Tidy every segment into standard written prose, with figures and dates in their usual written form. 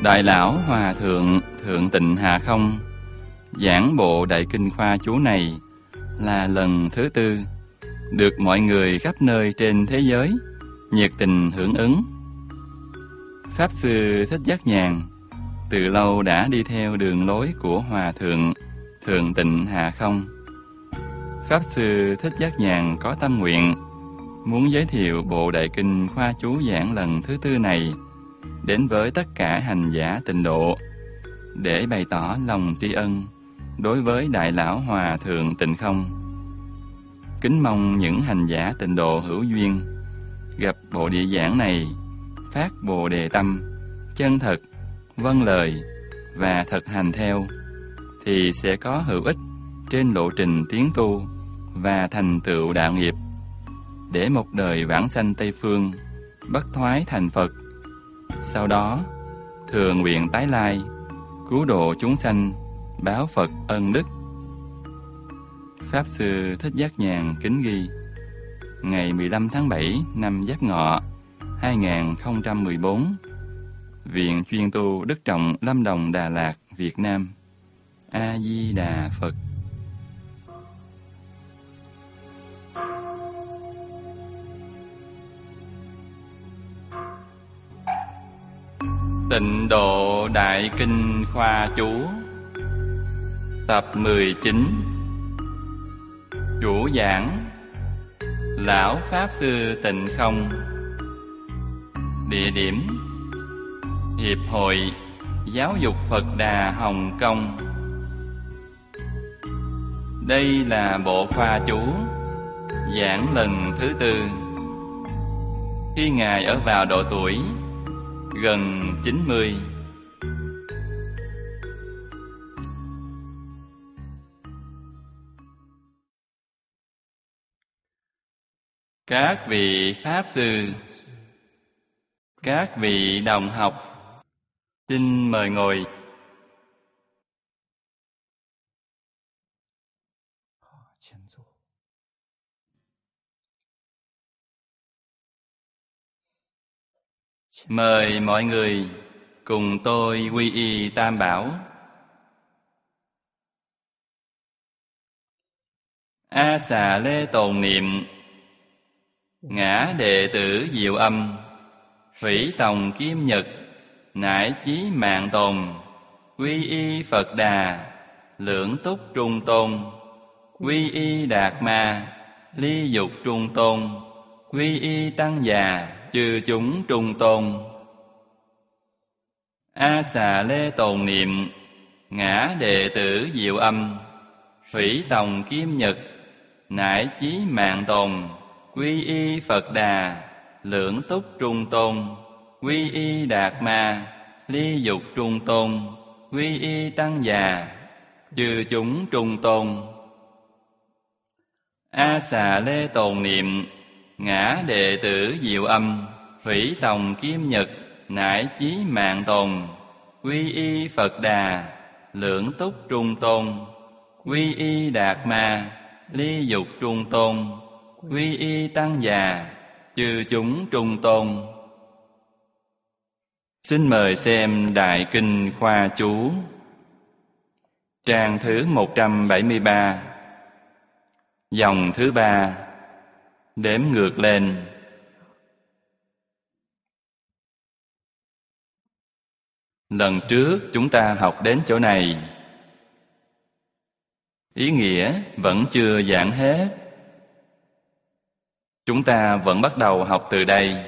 Đại lão Hòa Thượng Thượng Tịnh Hà Không giảng bộ Đại Kinh Khoa Chú này là lần thứ 4, được mọi người khắp nơi trên thế giới nhiệt tình hưởng ứng. Pháp Sư Thích Giác Nhàn từ lâu đã đi theo đường lối của Hòa Thượng Thượng Tịnh Hà Không. Pháp Sư Thích Giác Nhàn có tâm nguyện muốn giới thiệu bộ Đại Kinh Khoa Chú giảng lần thứ 4 này đến với tất cả hành giả tịnh độ, để bày tỏ lòng tri ân đối với Đại lão Hòa Thượng Tịnh Không. Kính mong những hành giả tịnh độ hữu duyên gặp bộ địa giảng này phát bồ đề tâm, chân thật, vâng lời và thực hành theo, thì sẽ có hữu ích trên lộ trình tiến tu và thành tựu đạo nghiệp, để một đời vãng sanh Tây Phương bất thoái thành Phật. Sau đó thường nguyện tái lai, cứu độ chúng sanh, báo Phật ân đức. Pháp Sư Thích Giác Nhàn kính ghi: ngày 15 tháng 7 năm Giáp Ngọ 2014, Viện Chuyên tu Đức Trọng, Lâm Đồng, Đà Lạt, Việt Nam. A Di Đà Phật. Tịnh độ Đại Kinh Khoa Chú tập 19. Chủ giảng Lão Pháp Sư Tịnh Không. Địa điểm Hiệp hội Giáo dục Phật Đà Hồng Kông. Đây là bộ khoa chú giảng lần thứ 4, khi Ngài ở vào độ tuổi gần 90. Các vị Pháp Sư, các vị đồng học, xin mời ngồi. Mời mọi người cùng tôi quy y Tam Bảo. A Xà Lê tồn niệm ngã đệ tử Diệu Âm, Thủy Tòng Kim Nhật, nải chí mạng tồn, quy y Phật Đà, lưỡng túc trung tôn, quy y Đạt Ma, ly dục trung tôn, quy y Tăng già, chư chúng trung tôn. A Xà Lê tồn niệm ngã đệ tử Diệu Âm, Thủy Tòng Kim Nhật, nải chí mạng tồn, quy y Phật Đà, lưỡng túc trung tôn, quy y Đạt Ma, ly dục trung tôn, quy y Tăng già, chư chúng trung tôn. A Xà Lê tồn niệm ngã đệ tử Diệu Âm, Thủy Tòng Kim Nhật, nải chí mạng tồn, quy y Phật Đà, lưỡng túc trung tôn, quy y Đạt Ma, ly dục trung tôn, quy y Tăng già, chư chúng trung tôn. Xin mời xem Đại Kinh Khoa Chú, trang thứ 173, dòng thứ 3, đếm ngược lên. Lần trước chúng ta học đến chỗ này, ý nghĩa vẫn chưa giảng hết. Chúng ta vẫn bắt đầu học từ đây.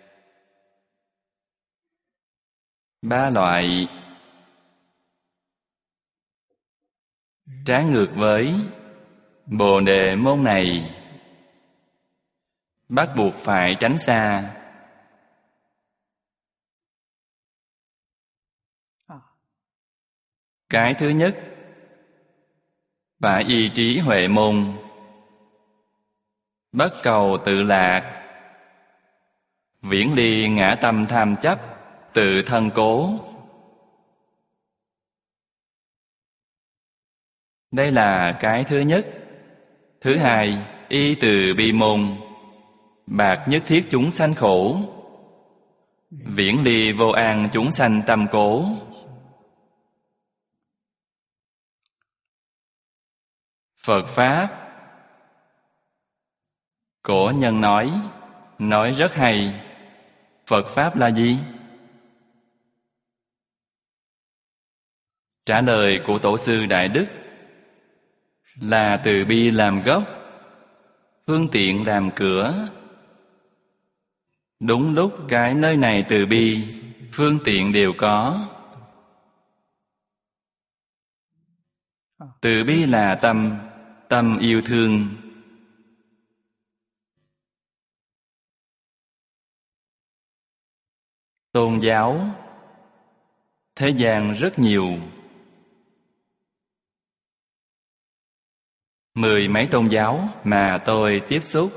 3 loại trái ngược với Bồ Đề môn này, bắt buộc phải tránh xa. Cái thứ nhất, phải y trí huệ môn, bất cầu tự lạc, viễn ly ngã tâm tham chấp, tự thân cố. Đây là cái thứ nhất. Thứ hai, y từ bi môn, bạc nhất thiết chúng sanh khổ, viễn ly vô an chúng sanh tâm cố. Phật Pháp, cổ nhân nói rất hay. Phật Pháp là gì? Trả lời của Tổ sư Đại Đức là từ bi làm gốc, phương tiện làm cửa. Đúng lúc cái nơi này từ bi, phương tiện đều có. Từ bi là tâm yêu thương. Tôn giáo thế gian rất nhiều, 10 mấy tôn giáo mà tôi tiếp xúc,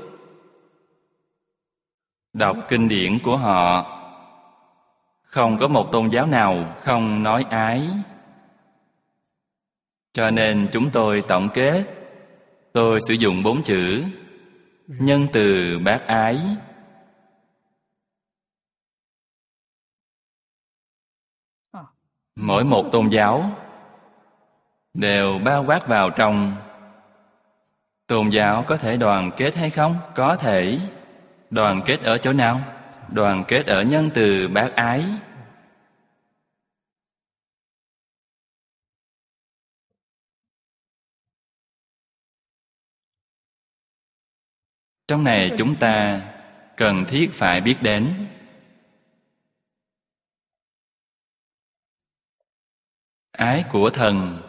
đọc kinh điển của họ, không có một tôn giáo nào không nói ái. Cho nên chúng tôi tổng kết, tôi sử dụng 4 chữ: nhân từ bác ái. Mỗi một tôn giáo đều bao quát vào trong. Tôn giáo có thể đoàn kết hay không? Có thể. Đoàn kết ở chỗ nào? Đoàn kết ở nhân từ bác ái. Trong này chúng ta cần thiết phải biết đến. Ái của thần.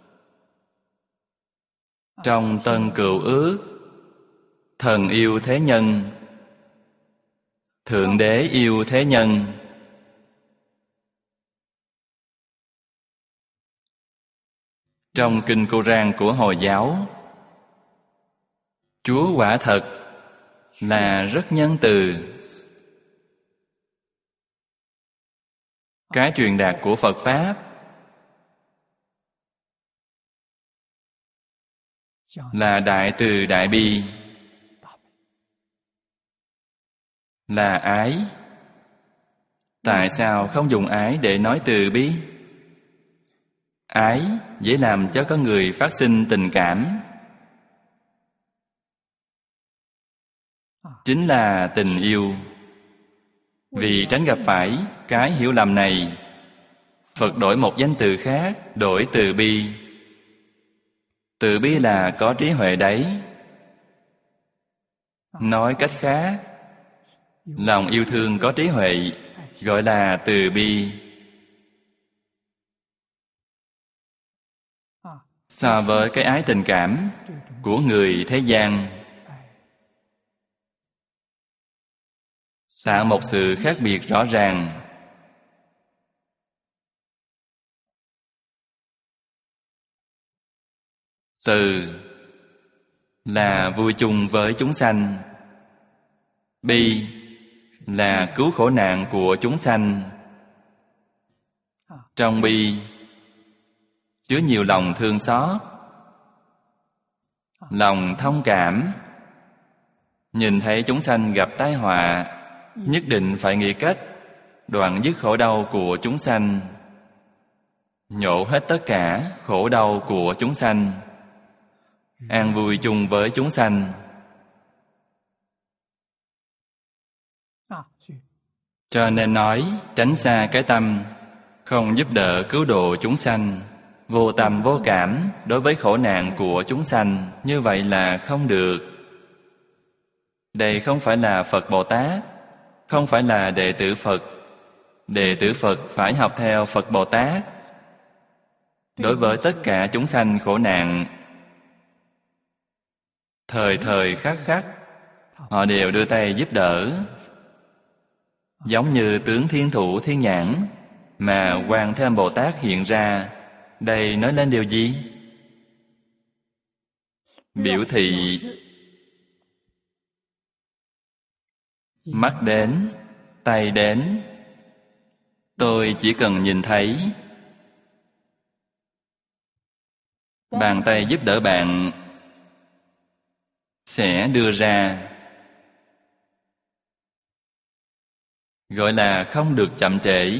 Trong Tân Cựu Ước, thần yêu thế nhân, Thượng Đế yêu thế nhân. Trong Kinh Cô-rang của Hồi giáo, Chúa quả thật là rất nhân từ. Cái truyền đạt của Phật Pháp là đại từ đại bi, là ái. Tại sao không dùng ái để nói từ bi? Ái dễ làm cho có người phát sinh tình cảm. Chính là tình yêu. Vì tránh gặp phải cái hiểu lầm này, Phật đổi một danh từ khác, đổi từ bi. Từ bi là có trí huệ đấy. Nói cách khác, lòng yêu thương có trí huệ gọi là từ bi. So với cái ái tình cảm của người thế gian, tạo một sự khác biệt rõ ràng. Từ là vui chung với chúng sanh, bi là cứu khổ nạn của chúng sanh. Trong bi chứa nhiều lòng thương xót, lòng thông cảm. Nhìn thấy chúng sanh gặp tai họa, nhất định phải nghĩ cách đoạn dứt khổ đau của chúng sanh, nhổ hết tất cả khổ đau của chúng sanh, an vui chung với chúng sanh. Cho nên nói tránh xa cái tâm không giúp đỡ cứu độ chúng sanh, vô tâm vô cảm đối với khổ nạn của chúng sanh, như vậy là không được. Đây không phải là Phật Bồ Tát, không phải là đệ tử Phật. Đệ tử Phật phải học theo Phật Bồ Tát. Đối với tất cả chúng sanh khổ nạn, thời thời khắc khắc họ đều đưa tay giúp đỡ. Giống như tướng Thiên Thủ Thiên Nhãn mà Quan Thế Âm Bồ Tát hiện ra, đây nói lên điều gì? Biểu thị mắt đến, tay đến, tôi chỉ cần nhìn thấy. Bàn tay giúp đỡ bạn sẽ đưa ra. gọi là không được chậm trễ.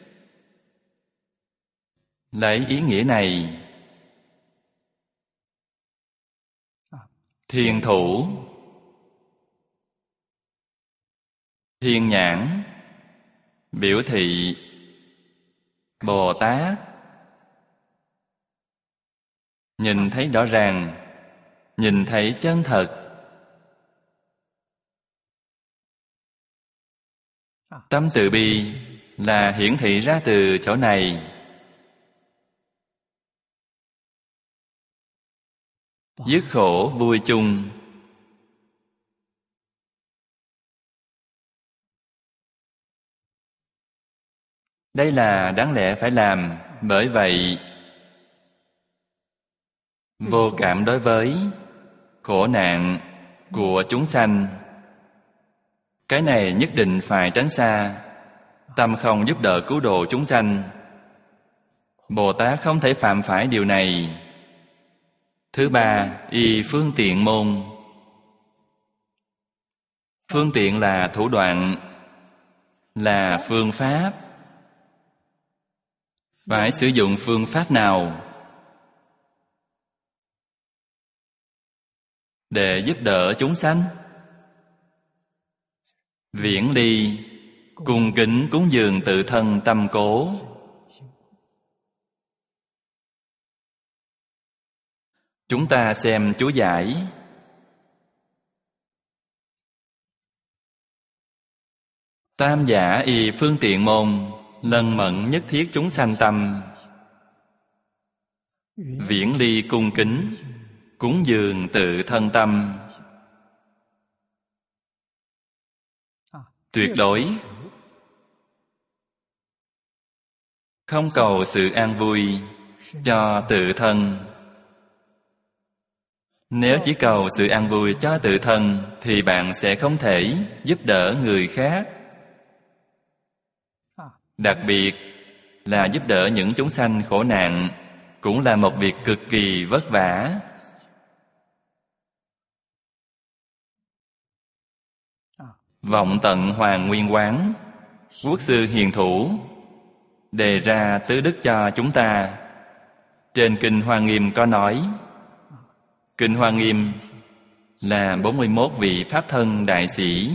Lấy ý nghĩa này, thiên thủ, thiên nhãn biểu thị Bồ Tát nhìn thấy rõ ràng, nhìn thấy chân thật. Tâm từ bi là hiển thị ra từ chỗ này. Dứt khổ vui chung. Đây là đáng lẽ phải làm. Bởi vậy, vô cảm đối với khổ nạn của chúng sanh, cái này nhất định phải tránh xa. Tâm không giúp đỡ cứu độ chúng sanh, Bồ Tát không thể phạm phải điều này. Thứ ba, y phương tiện môn. Phương tiện là thủ đoạn, là phương pháp. Phải sử dụng phương pháp nào để giúp đỡ chúng sanh? Viễn ly, cung kính cúng dường tự thân tâm cố. Chúng ta xem chú giải. Tam giả y phương tiện môn, lân mẫn nhất thiết chúng sanh tâm. Viễn ly cung kính cúng dường tự thân tâm. Tuyệt đối không cầu sự an vui cho tự thân. Nếu chỉ cầu sự an vui cho tự thân thì bạn sẽ không thể giúp đỡ người khác. Đặc biệt là giúp đỡ những chúng sanh khổ nạn cũng là một việc cực kỳ vất vả. Vọng tận Hoàng Nguyên Quán, Quốc sư hiền thủ đề ra tứ đức cho chúng ta. Trên Kinh Hoa Nghiêm có nói. Kinh Hoa Nghiêm là 41 vị Pháp thân đại sĩ.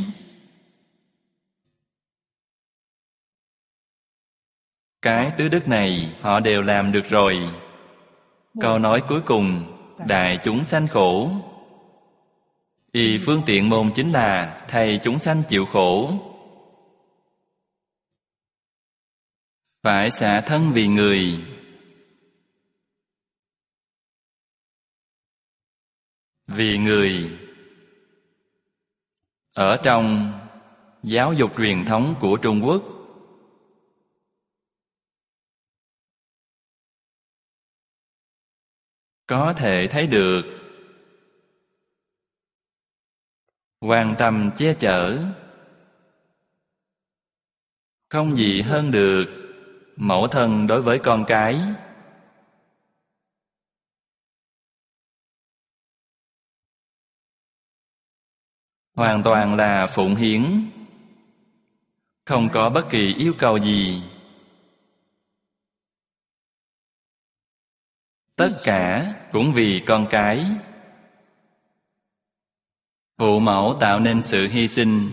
Cái tứ đức này họ đều làm được rồi. Câu nói cuối cùng, đại chúng sanh khổ. Y phương tiện môn chính là thầy chúng sanh chịu khổ. Phải xả thân vì người. Vì người. Ở trong giáo dục truyền thống của Trung Quốc, có thể thấy được quan tâm che chở, không gì hơn được mẫu thân đối với con cái. Hoàn toàn là phụng hiến, không có bất kỳ yêu cầu gì. Tất cả cũng vì con cái. Phụ mẫu tạo nên sự hy sinh,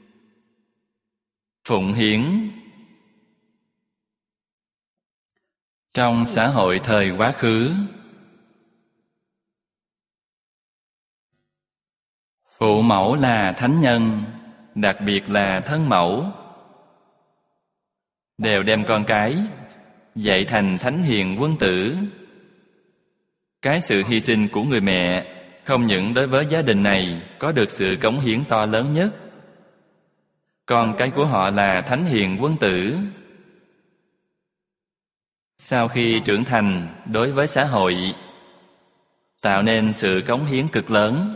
phụng hiến. Trong xã hội thời quá khứ, phụ mẫu là thánh nhân, đặc biệt là thân mẫu, đều đem con cái dạy thành thánh hiền quân tử. Cái sự hy sinh của người mẹ không những đối với gia đình này có được sự cống hiến to lớn nhất. Con cái của họ là thánh hiền quân tử. Sau khi trưởng thành đối với xã hội, tạo nên sự cống hiến cực lớn.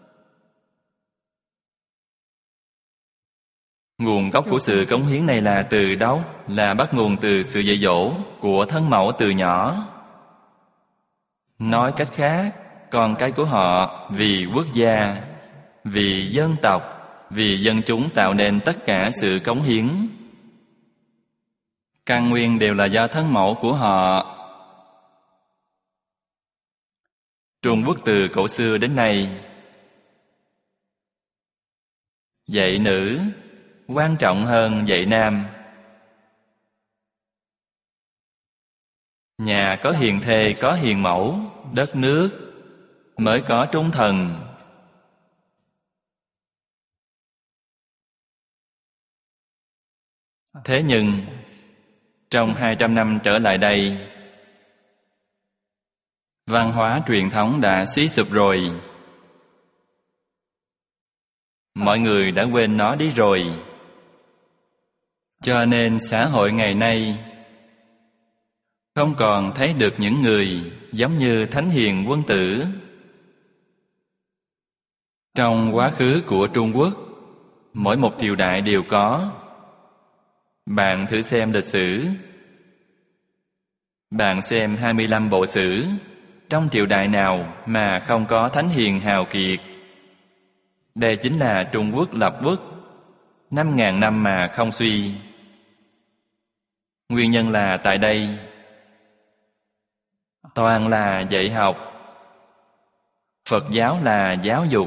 Nguồn gốc của sự cống hiến này là từ đâu? Là bắt nguồn từ sự dạy dỗ của thân mẫu từ nhỏ. Nói cách khác, con cái của họ vì quốc gia, vì dân tộc, vì dân chúng tạo nên tất cả sự cống hiến. Căn nguyên đều là do thân mẫu của họ. Trung Quốc từ cổ xưa đến nay, dạy nữ quan trọng hơn dạy nam. Nhà có hiền thê, có hiền mẫu, đất nước mới có trung thần. Thế nhưng, trong 200 năm trở lại đây, văn hóa truyền thống đã suy sụp rồi. Mọi người đã quên nó đi rồi. Cho nên xã hội ngày nay không còn thấy được những người giống như thánh hiền quân tử. Trong quá khứ của Trung Quốc, mỗi một triều đại đều có. Bạn thử xem lịch sử. Bạn xem 25 bộ sử, trong triều đại nào mà không có thánh hiền hào kiệt? Đây chính là Trung Quốc lập quốc 5.000 năm mà không suy. Nguyên nhân là tại đây toàn là dạy học. Phật giáo là giáo dục.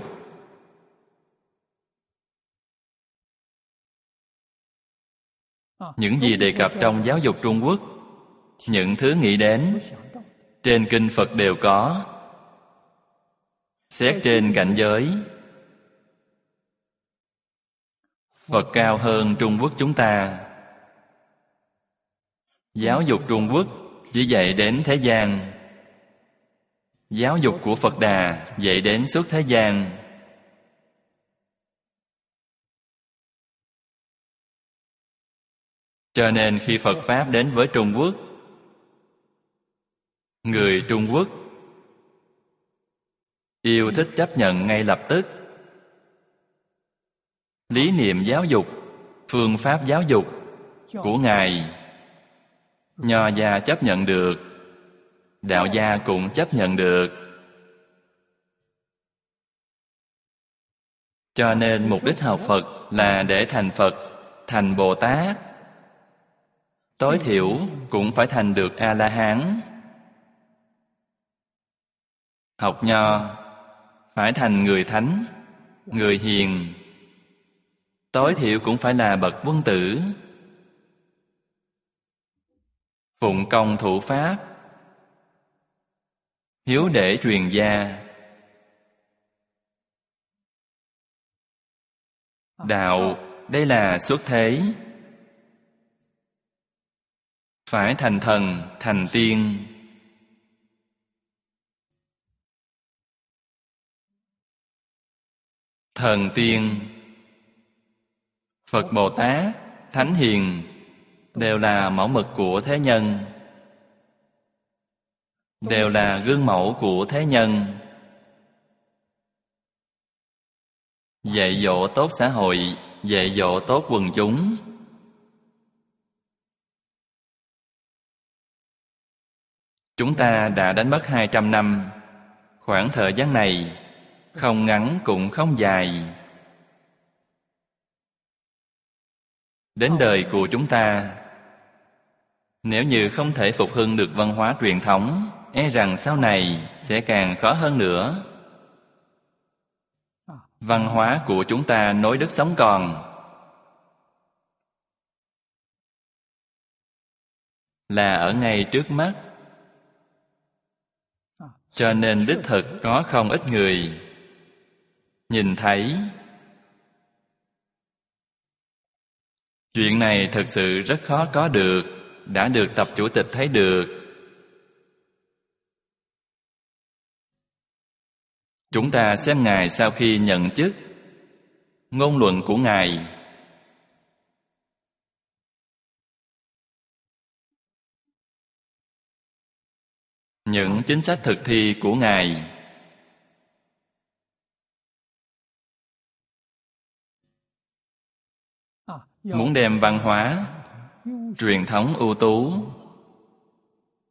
Những gì đề cập trong giáo dục Trung Quốc, những thứ nghĩ đến, trên kinh Phật đều có. Xét trên cảnh giới, Phật cao hơn Trung Quốc chúng ta. Giáo dục Trung Quốc chỉ dạy đến thế gian. Giáo dục của Phật Đà dạy đến suốt thế gian. Cho nên khi Phật Pháp đến với Trung Quốc, người Trung Quốc yêu thích chấp nhận ngay lập tức. Lý niệm giáo dục, phương pháp giáo dục của Ngài, Nho gia chấp nhận được, Đạo gia cũng chấp nhận được. Cho nên mục đích học Phật là để thành Phật, thành Bồ Tát. Tối thiểu cũng phải thành được A-la-hán. Học Nho phải thành người thánh, người hiền. Tối thiểu cũng phải là bậc quân tử. Phụng công thủ pháp, hiếu để truyền gia. Đạo, đây là xuất thế. Phải thành thần, thành tiên. Thần tiên, Phật Bồ Tát, Thánh Hiền đều là mẫu mực của thế nhân, đều là gương mẫu của thế nhân. Dạy dỗ tốt xã hội, dạy dỗ tốt quần chúng. Chúng ta đã đánh mất 200 năm. Khoảng thời gian này không ngắn cũng không dài. Đến đời của chúng ta, nếu như không thể phục hưng được văn hóa truyền thống, e rằng sau này sẽ càng khó hơn nữa. Văn hóa của chúng ta nối đất sống còn, là ở ngay trước mắt. Cho nên đích thực có không ít người nhìn thấy. Chuyện này thực sự rất khó có được, đã được Tập Chủ tịch thấy được. Chúng ta xem Ngài sau khi nhận chức, ngôn luận của Ngài. Những chính sách thực thi của Ngài. Muốn đem văn hóa, truyền thống ưu tú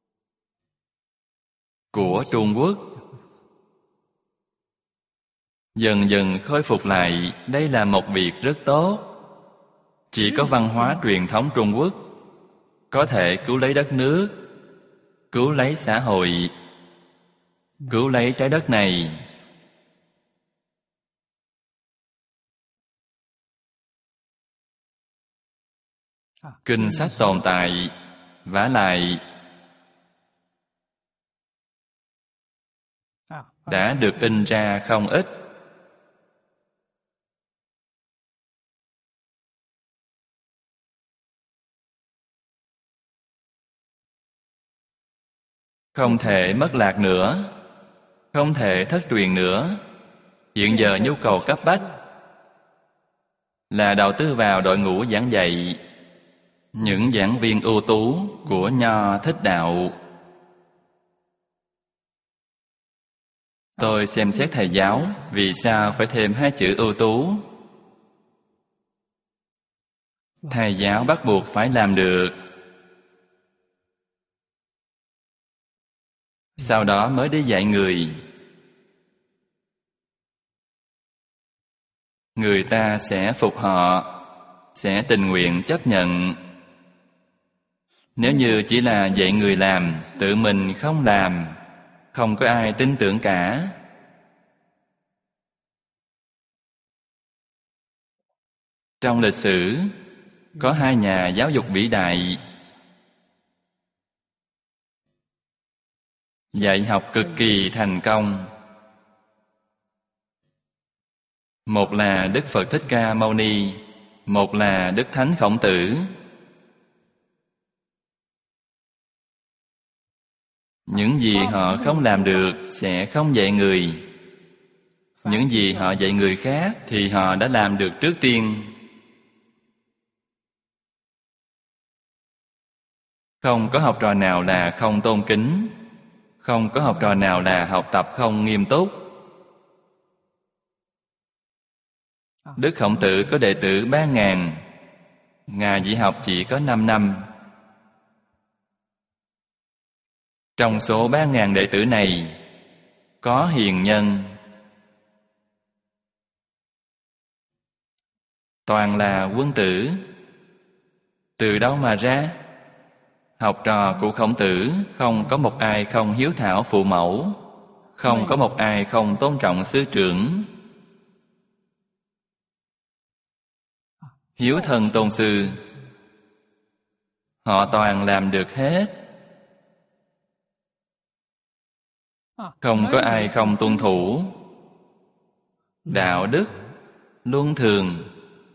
của Trung Quốc dần dần khôi phục lại. Đây là một việc rất tốt. Chỉ có văn hóa truyền thống Trung Quốc có thể cứu lấy đất nước, cứu lấy xã hội, cứu lấy trái đất này. Kinh sách tồn tại, vả lại đã được in ra không ít. Không thể mất lạc nữa, không thể thất truyền nữa. Hiện giờ nhu cầu cấp bách là đầu tư vào đội ngũ giảng dạy, những giảng viên ưu tú của Nho Thích Đạo. Tôi xem xét thầy giáo, vì sao phải thêm 2 chữ ưu tú? Thầy giáo bắt buộc phải làm được, sau đó mới đi dạy người. Người ta sẽ phục họ, sẽ tình nguyện chấp nhận. Nếu như chỉ là dạy người làm, tự mình không làm, không có ai tin tưởng cả. Trong lịch sử, có 2 nhà giáo dục vĩ đại, dạy học cực kỳ thành công. Một là Đức Phật Thích Ca Mâu Ni, một là Đức Thánh Khổng Tử. Những gì họ không làm được sẽ không dạy người. Những gì họ dạy người khác thì họ đã làm được trước tiên. Không có học trò nào là không tôn kính, không có học trò nào là học tập không nghiêm túc. Đức Khổng Tử có đệ tử 3.000, Ngài dạy học chỉ có 5 năm. Trong số 3.000 đệ tử này, có hiền nhân, toàn là quân tử. Từ đâu mà ra? Học trò của Khổng Tử không có một ai không hiếu thảo phụ mẫu, không có một ai không tôn trọng sư trưởng. Hiếu thân tôn sư, họ toàn làm được hết. Không có ai không tuân thủ đạo đức, luân thường.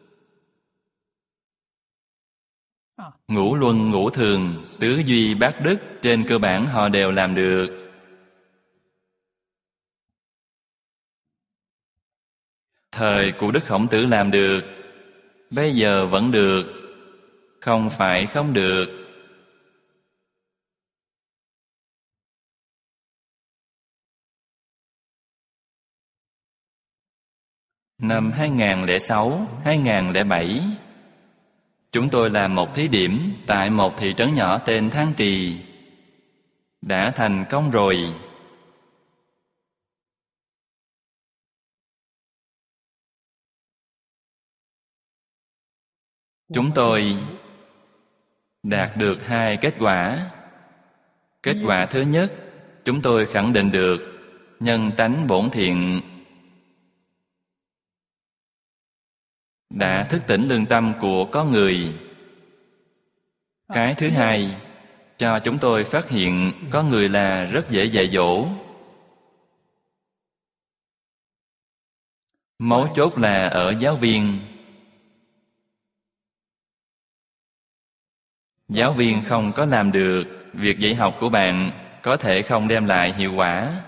Ngũ luân ngũ thường, tứ duy bát đức, trên cơ bản họ đều làm được. Thời của Đức Khổng Tử làm được, bây giờ vẫn được, không phải không được. Năm 2006, 2007, chúng tôi làm một thí điểm tại một thị trấn nhỏ tên Thang Trì. Đã thành công rồi. Chúng tôi đạt được 2 kết quả. Kết quả thứ nhất, chúng tôi khẳng định được nhân tánh bổn thiện, đã thức tỉnh lương tâm của con người. Cái thứ hai, cho chúng tôi phát hiện có người là rất dễ dạy dỗ. Mấu chốt là ở giáo viên. Giáo viên không có làm được, việc dạy học của bạn có thể không đem lại hiệu quả.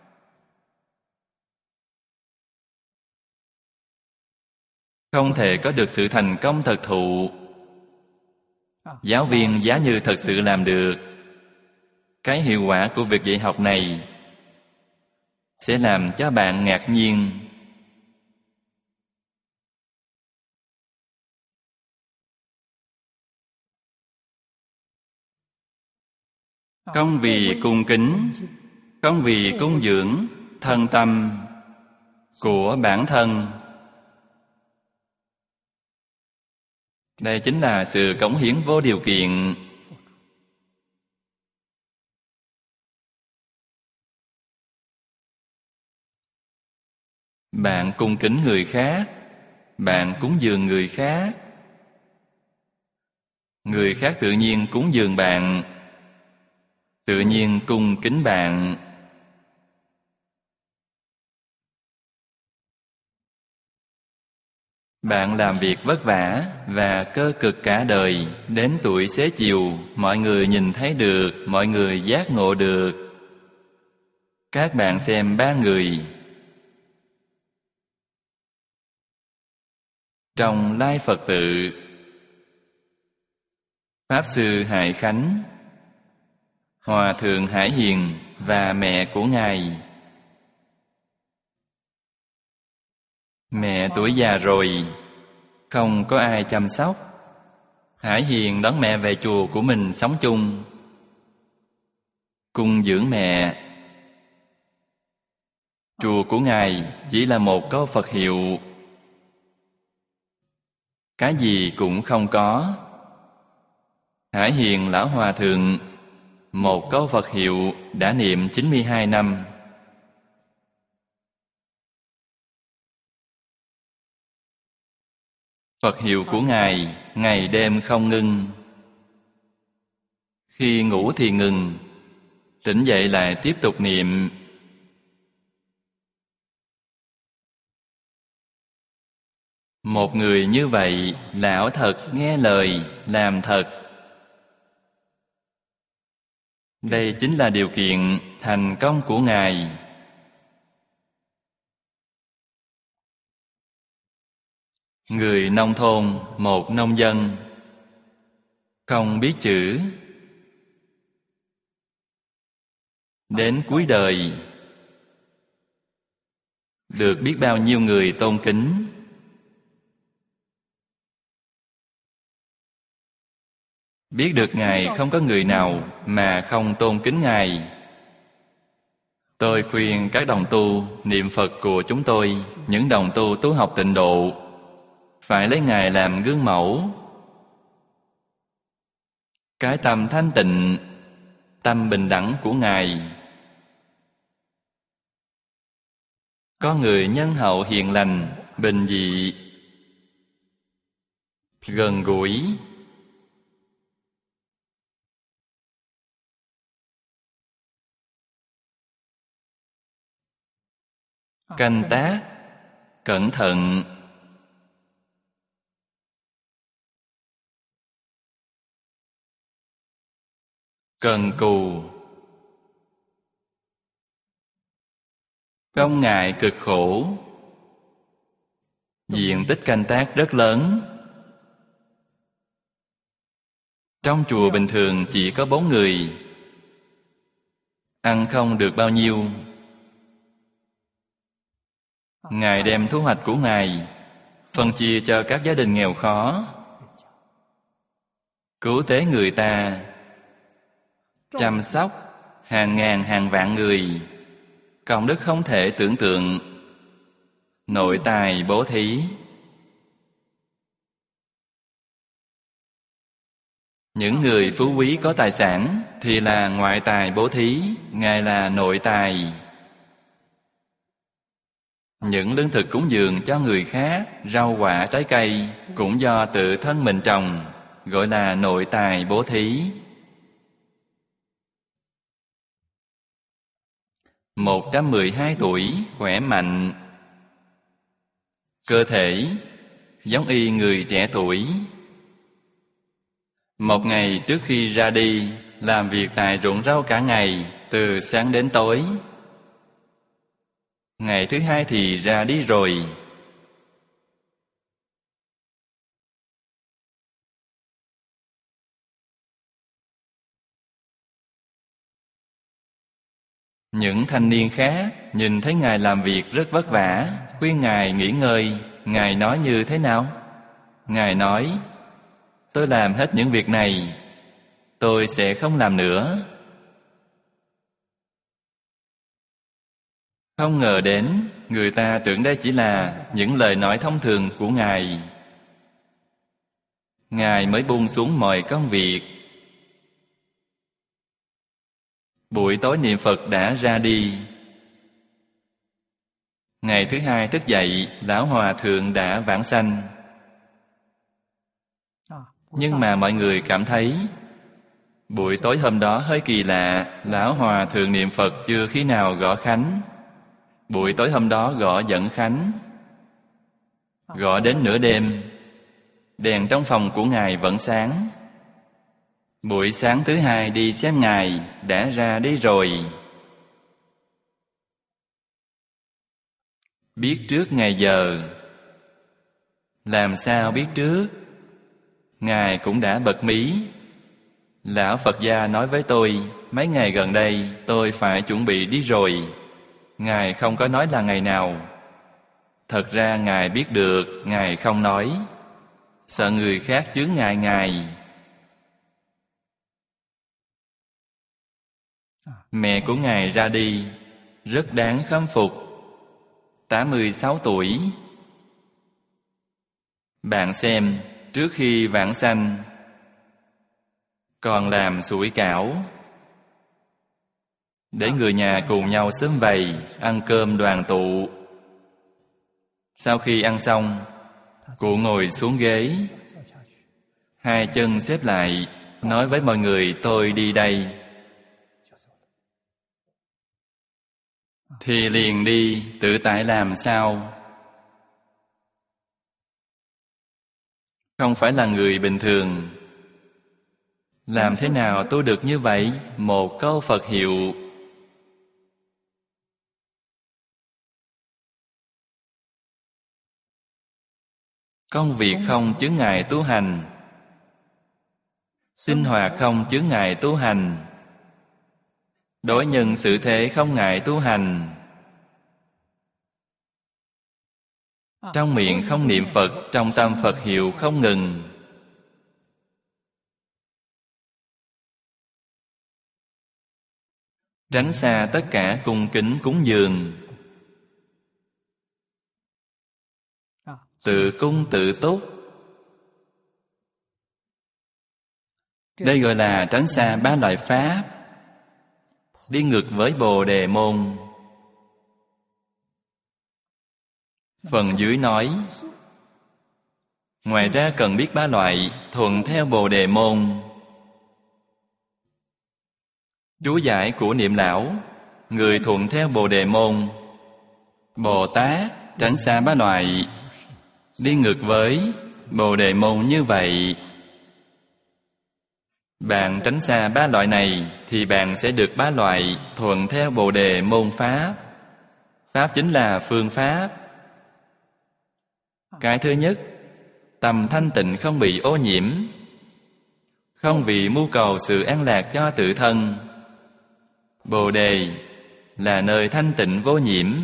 Không thể có được sự thành công thật thụ. Giáo viên giá như thật sự làm được, cái hiệu quả của việc dạy học này sẽ làm cho bạn ngạc nhiên. Không vì cung kính, không vì cung dưỡng thân tâm, của bản thân. Đây chính là sự cống hiến vô điều kiện. Bạn cung kính người khác, bạn cúng dường người khác, người khác tự nhiên cúng dường bạn, tự nhiên cung kính bạn. Bạn làm việc vất vả và cơ cực cả đời, đến tuổi xế chiều, mọi người nhìn thấy được, mọi người giác ngộ được. Các bạn xem 3 người trong Lai Phật Tự: Pháp Sư Hải Khánh, Hòa Thượng Hải Hiền và mẹ của Ngài. Mẹ tuổi già rồi, không có ai chăm sóc. Hải Hiền đón mẹ về chùa của mình sống chung, cung dưỡng mẹ. Chùa của Ngài chỉ là một câu Phật hiệu, cái gì cũng không có. Hải Hiền Lão Hòa Thượng, một câu Phật hiệu đã niệm 92 năm. Phật hiệu của Ngài ngày đêm không ngưng. Khi ngủ thì ngừng, tỉnh dậy lại tiếp tục niệm. Một người như vậy, lão thật, nghe lời, làm thật. Đây chính là điều kiện thành công của Ngài. Người nông thôn, một nông dân, không biết chữ, đến cuối đời được biết bao nhiêu người tôn kính. Biết được Ngài không có người nào mà không tôn kính Ngài. Tôi khuyên các đồng tu niệm Phật của chúng tôi, những đồng tu tu học tịnh độ, phải lấy Ngài làm gương mẫu. Cái tâm thanh tịnh, tâm bình đẳng của Ngài. Có người nhân hậu hiền lành, bình dị, gần gũi. Canh tác, cẩn thận. Cần cù, không ngại cực khổ. Diện tích canh tác rất lớn. Trong chùa bình thường chỉ có 4 người, ăn không được bao nhiêu. Ngài đem thu hoạch của Ngài phân chia cho các gia đình nghèo khó, cứu tế người ta, chăm sóc hàng ngàn hàng vạn người, công đức không thể tưởng tượng. Nội tài bố thí. Những người phú quý có tài sản thì là ngoại tài bố thí, Ngài là nội tài. Những lương thực cúng dường cho người khác, rau quả trái cây cũng do tự thân mình trồng, gọi là nội tài bố thí. 112 tuổi, khỏe mạnh, cơ thể giống y người trẻ tuổi. Một ngày trước khi ra đi, làm việc tại ruộng rau cả ngày, từ sáng đến tối. Ngày thứ hai thì ra đi rồi. Những thanh niên khác nhìn thấy Ngài làm việc rất vất vả, khuyên Ngài nghỉ ngơi. Ngài nói như thế nào? Ngài nói: tôi làm hết những việc này, tôi sẽ không làm nữa. Không ngờ đến, người ta tưởng đây chỉ là những lời nói thông thường của Ngài. Ngài mới buông xuống mọi công việc. Buổi tối niệm Phật đã ra đi. Ngày thứ hai thức dậy, Lão Hòa Thượng đã vãng sanh. Nhưng mà mọi người cảm thấy buổi tối hôm đó hơi kỳ lạ. Lão Hòa Thượng niệm Phật chưa khi nào gõ khánh. Buổi tối hôm đó gõ dẫn khánh. Gõ đến nửa đêm, đèn trong phòng của Ngài vẫn sáng. Buổi sáng thứ hai đi xem Ngài đã ra đi rồi. Biết trước ngày giờ. Làm sao biết trước? Ngài cũng đã bật mí. Lão Phật gia nói với tôi, mấy ngày gần đây tôi phải chuẩn bị đi rồi. Ngài không có nói là ngày nào. Thật ra Ngài biết được, Ngài không nói. Sợ người khác chướng ngại Ngài. Mẹ của Ngài ra đi, rất đáng khâm phục. 86 tuổi. Bạn xem, trước khi vãng sanh còn làm sủi cảo để người nhà cùng nhau xúm vầy ăn cơm đoàn tụ. Sau khi ăn xong, cụ ngồi xuống ghế, hai chân xếp lại, nói với mọi người tôi đi đây. Thì liền đi, tự tại làm sao? Không phải là người bình thường. Làm thế nào tôi được như vậy? Một câu Phật hiệu. Công việc không chướng ngại tu hành. Sinh hoạt không chướng ngại tu hành. Đối nhân xử thế không ngại tu hành. Trong miệng không niệm Phật, trong tâm Phật hiệu không ngừng. Tránh xa tất cả cung kính cúng dường. Tự cung tự túc. Đây gọi là tránh xa ba loại pháp, đi ngược với Bồ Đề môn. Phần dưới nói, ngoài ra cần biết ba loại, thuận theo Bồ Đề môn. Chú giải của Niệm Lão, người thuận theo Bồ Đề môn, Bồ Tát tránh xa ba loại, đi ngược với Bồ Đề môn như vậy. Bạn tránh xa ba loại này thì bạn sẽ được ba loại thuận theo Bồ Đề môn pháp. Pháp chính là phương pháp. Cái thứ nhất, tâm thanh tịnh không bị ô nhiễm, không vì mưu cầu sự an lạc cho tự thân. Bồ Đề là nơi thanh tịnh vô nhiễm.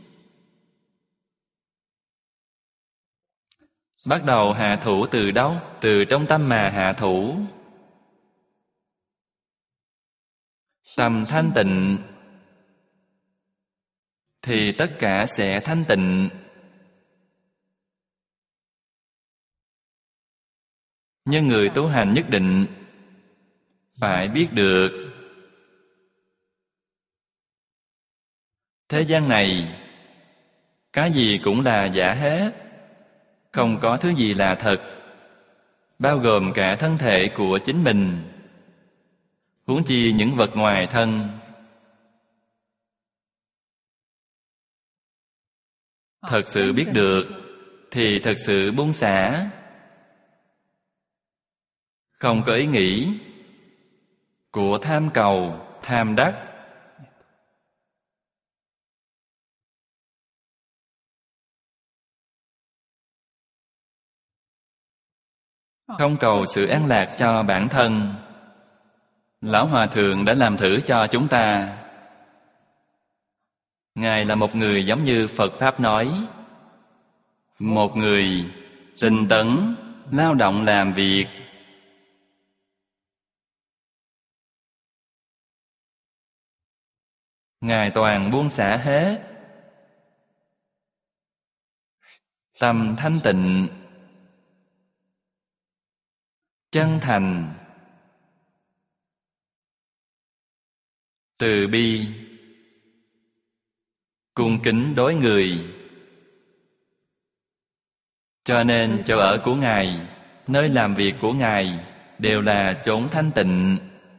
Bắt đầu hạ thủ từ đâu? Từ trong tâm mà hạ thủ. Tâm thanh tịnh thì tất cả sẽ thanh tịnh. Nhưng người tu hành nhất định phải biết được thế gian này cái gì cũng là giả hết, không có thứ gì là thật, bao gồm cả thân thể của chính mình, huống chi những vật ngoài thân. Thật sự biết được thì thật sự buông xả, không có ý nghĩ của tham cầu, tham đắc. Không cầu sự an lạc cho bản thân. Lão Hòa Thượng đã làm thử cho chúng ta. Ngài là một người giống như Phật Pháp nói, một người tinh tấn, lao động làm việc. Ngài toàn buông xả hết, tâm thanh tịnh, chân thành, từ bi, cung kính đối người. Cho nên chỗ ở của Ngài, nơi làm việc của Ngài đều là chốn thanh tịnh.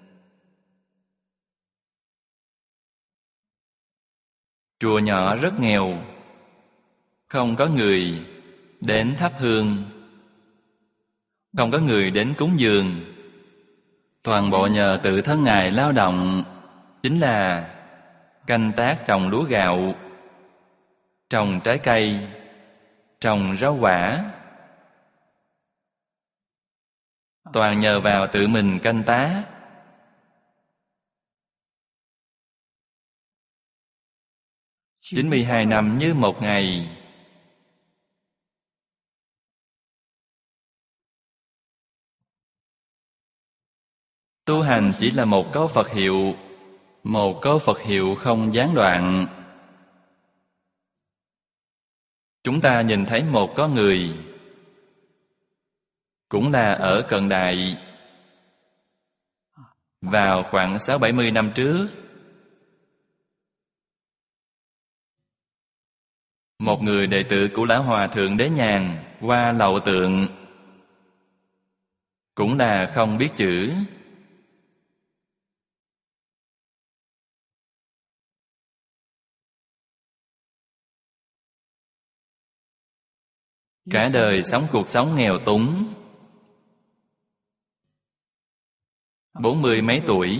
Chùa nhỏ rất nghèo, không có người đến thắp hương, không có người đến cúng dường. Toàn bộ nhờ tự thân Ngài lao động, chính là canh tác trồng lúa gạo, trồng trái cây, trồng rau quả. Toàn nhờ vào tự mình canh tác. Chín 92 năm như một ngày. Tu hành chỉ là một câu Phật hiệu, một câu Phật hiệu không gián đoạn. Chúng ta nhìn thấy một con người, cũng là ở cận đại, vào khoảng 60-70 năm trước. Một người đệ tử của Lão Hòa Thượng Đế Nhàn qua lậu tượng, cũng là không biết chữ. Cả đời sống cuộc sống nghèo túng. 40 mấy tuổi,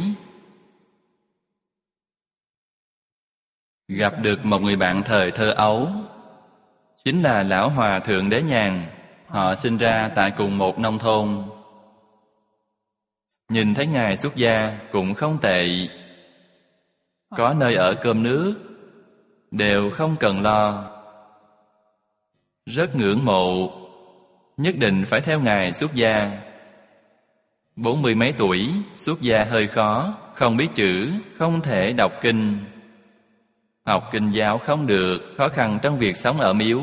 gặp được một người bạn thời thơ ấu, chính là Lão Hòa Thượng Đế Nhàn. Họ sinh ra tại cùng một nông thôn. Nhìn thấy Ngài xuất gia cũng không tệ, có nơi ở cơm nước, đều không cần lo. Rất ngưỡng mộ, nhất định phải theo Ngài xuất gia. 40 mấy tuổi, xuất gia hơi khó, không biết chữ, không thể đọc kinh. Học kinh giáo không được, khó khăn trong việc sống ở miếu.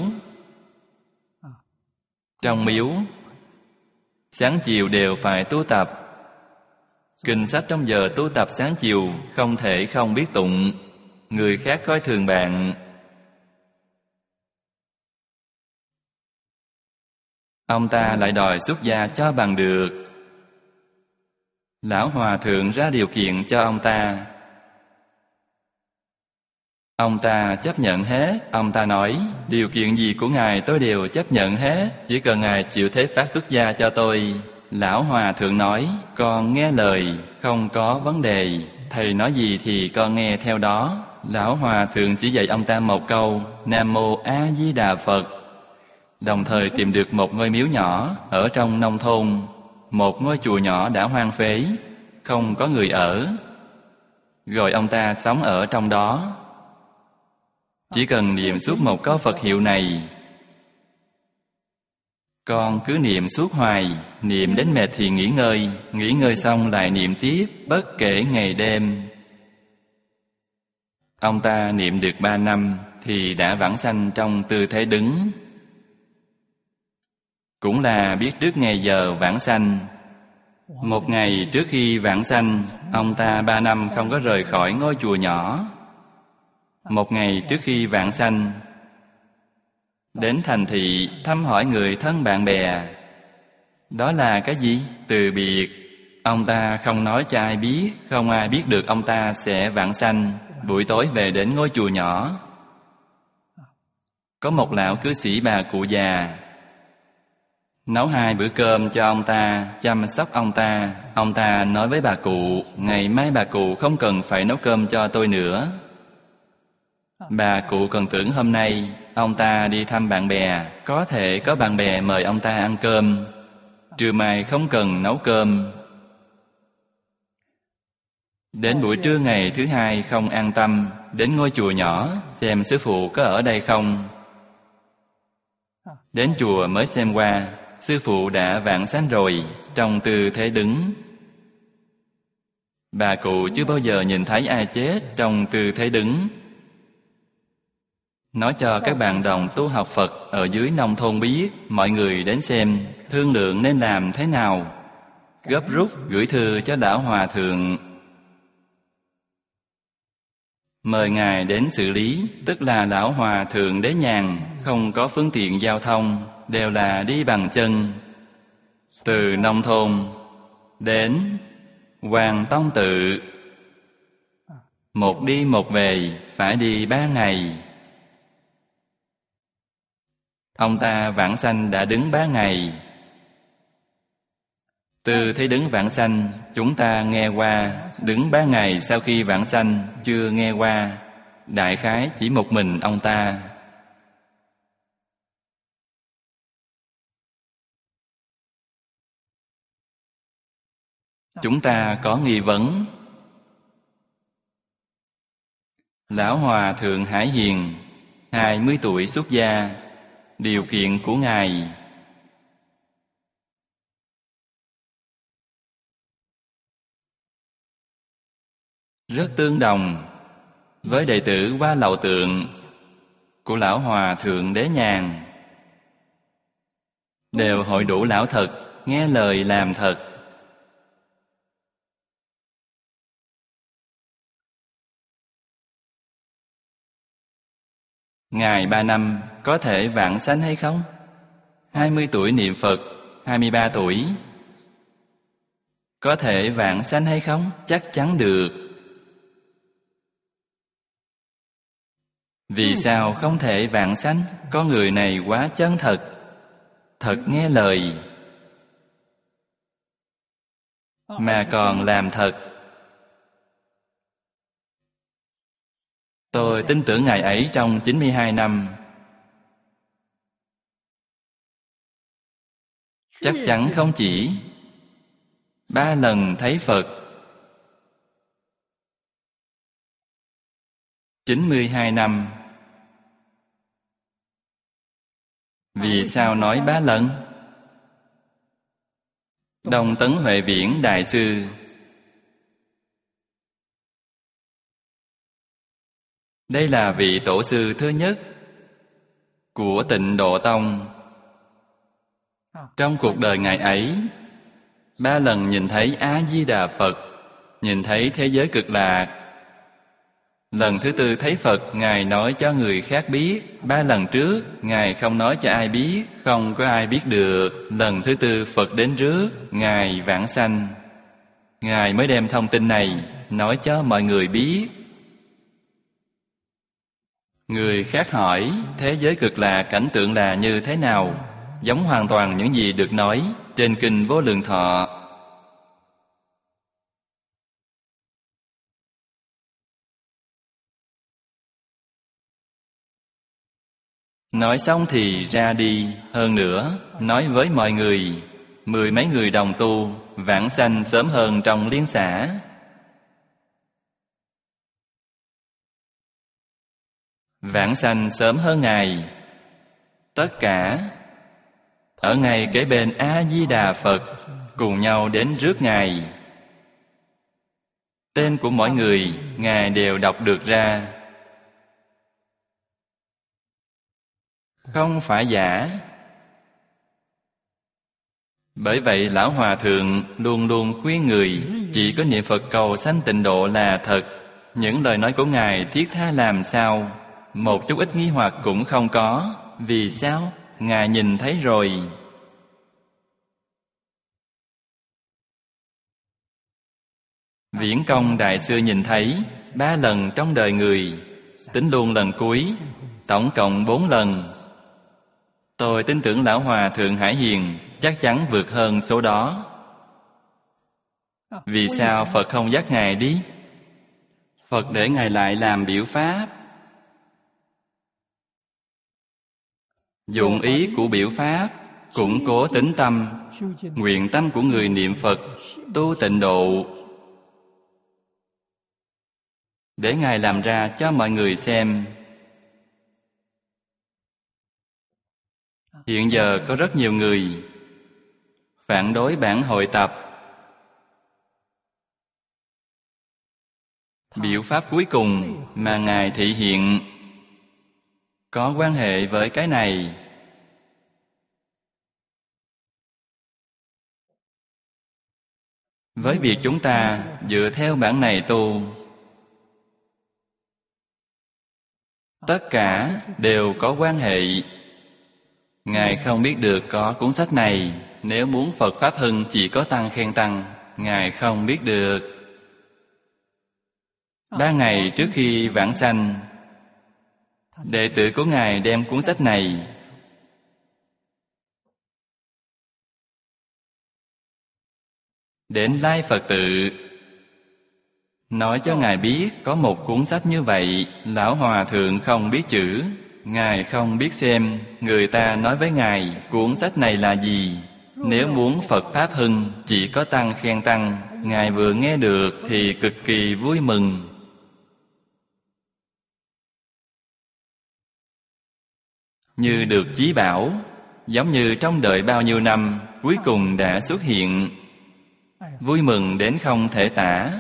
Trong miếu, sáng chiều đều phải tu tập. Kinh sách trong giờ tu tập sáng chiều không thể không biết tụng. Người khác coi thường bạn. Ông ta lại đòi xuất gia cho bằng được. Lão Hòa Thượng ra điều kiện cho ông ta. Ông ta chấp nhận hết. Ông ta nói, điều kiện gì của Ngài tôi đều chấp nhận hết, chỉ cần Ngài chịu thế phát xuất gia cho tôi. Lão Hòa Thượng nói, con nghe lời, không có vấn đề. Thầy nói gì thì con nghe theo đó. Lão Hòa Thượng chỉ dạy ông ta một câu, Nam Mô A Di Đà Phật. Đồng thời tìm được một ngôi miếu nhỏ ở trong nông thôn, một ngôi chùa nhỏ đã hoang phế, không có người ở. Rồi ông ta sống ở trong đó. Chỉ cần niệm suốt một câu Phật hiệu này, con cứ niệm suốt hoài, niệm đến mệt thì nghỉ ngơi xong lại niệm tiếp, bất kể ngày đêm. Ông ta niệm được 3 năm thì đã vãng sanh trong tư thế đứng. Cũng là biết trước ngày giờ vãng sanh. Một ngày trước khi vãng sanh, ông ta 3 năm không có rời khỏi ngôi chùa nhỏ. Một ngày trước khi vãng sanh, đến thành thị thăm hỏi người thân bạn bè. Đó là cái gì? Từ biệt. Ông ta không nói cho ai biết, không ai biết được ông ta sẽ vãng sanh. Buổi tối về đến ngôi chùa nhỏ, có một lão cư sĩ bà cụ già nấu 2 bữa cơm cho ông ta, chăm sóc ông ta. Ông ta nói với bà cụ, ngày mai bà cụ không cần phải nấu cơm cho tôi nữa. Bà cụ còn tưởng hôm nay ông ta đi thăm bạn bè, có thể có bạn bè mời ông ta ăn cơm, trưa mai không cần nấu cơm. Đến buổi trưa ngày thứ 2 không an tâm, đến ngôi chùa nhỏ xem sư phụ có ở đây không. Đến chùa mới xem qua, sư phụ đã vãng sanh rồi, trong tư thế đứng. Bà cụ chưa bao giờ nhìn thấy ai chết trong tư thế đứng. Nói cho các bạn đồng tu học Phật ở dưới nông thôn biết, mọi người đến xem, thương lượng nên làm thế nào. Gấp rút gửi thư cho Lão Hòa Thượng, mời Ngài đến xử lý, tức là Lão Hòa Thượng Đế Nhàn, không có phương tiện giao thông, đều là đi bằng chân. Từ nông thôn đến Hoàng Tông Tự, một đi một về, phải đi 3 ngày. Ông ta vãng sanh đã đứng 3 ngày. Từ thế đứng vãng sanh, chúng ta nghe qua, đứng 3 ngày sau khi vãng sanh, chưa nghe qua. Đại khái chỉ một mình ông ta. Chúng ta có nghi vấn. Lão Hòa Thượng Hải Hiền, 20 tuổi xuất gia, điều kiện của Ngài rất tương đồng với đệ tử Hoa Lậu Tượng của Lão Hòa Thượng Đế Nhàn. Đều hội đủ lão thật, nghe lời làm thật. Ngài 3 năm có thể vãng sanh hay không? 20 tuổi niệm Phật, 23 tuổi có thể vãng sanh hay không? Chắc chắn được. Vì sao không thể vãng sanh? Con người này quá chân thật, thật nghe lời, mà còn làm thật. Tôi tin tưởng Ngài ấy trong 92 năm. Chắc chắn không chỉ 3 lần thấy Phật. 92 năm. Vì sao nói 3 lần? Đông Tấn Huệ Viễn Đại Sư đây là vị tổ sư thứ nhất của Tịnh Độ Tông. Trong cuộc đời Ngài ấy, 3 lần nhìn thấy A-di-đà Phật, nhìn thấy thế giới cực lạc. Lần thứ 4 thấy Phật, Ngài nói cho người khác biết. 3 lần trước, Ngài không nói cho ai biết, không có ai biết được. Lần thứ 4 Phật đến trước, Ngài vãng sanh. Ngài mới đem thông tin này nói cho mọi người biết. Người khác hỏi thế giới cực lạc cảnh tượng là như thế nào, giống hoàn toàn những gì được nói trên Kinh Vô Lượng Thọ. Nói xong thì ra đi. Hơn nữa, nói với mọi người, 10 mấy người đồng tu, vãng sanh sớm hơn trong liên xã. Vãng sanh sớm hơn Ngài. Tất cả ở ngay kế bên A-di-đà Phật, cùng nhau đến rước Ngài. Tên của mỗi người, Ngài đều đọc được ra. Không phải giả. Bởi vậy Lão Hòa Thượng luôn luôn khuyên người chỉ có niệm Phật cầu sanh tịnh độ là thật. Những lời nói của Ngài thiết tha làm sao, một chút ít nghi hoặc cũng không có. Vì sao? Ngài nhìn thấy rồi. Viễn Công Đại Sư nhìn thấy 3 lần trong đời người, tính luôn lần cuối, tổng cộng 4 lần. Tôi tin tưởng Lão Hòa Thượng Hải Hiền chắc chắn vượt hơn số đó. Vì sao Phật không dắt Ngài đi? Phật để Ngài lại làm biểu pháp. Dụng ý của biểu pháp củng cố tín tâm, nguyện tâm của người niệm Phật tu tịnh độ, để Ngài làm ra cho mọi người xem. Hiện giờ có rất nhiều người phản đối bản hội tập. Biểu pháp cuối cùng mà Ngài thị hiện có quan hệ với cái này. Với việc chúng ta dựa theo bản này tu, tất cả đều có quan hệ. Ngài không biết được có cuốn sách này. Nếu muốn Phật Pháp hưng chỉ có tăng khen tăng. Ngài không biết được. 3 ngày trước khi vãng sanh, đệ tử của Ngài đem cuốn sách này đến Lai Phật tự, nói cho Ngài biết có một cuốn sách như vậy. Lão Hòa Thượng không biết chữ, Ngài không biết xem. Người ta nói với Ngài, cuốn sách này là gì? Nếu muốn Phật Pháp hưng, chỉ có tăng khen tăng. Ngài vừa nghe được thì cực kỳ vui mừng. Như được chí bảo, giống như trong đợi bao nhiêu năm, cuối cùng đã xuất hiện. Vui mừng đến không thể tả.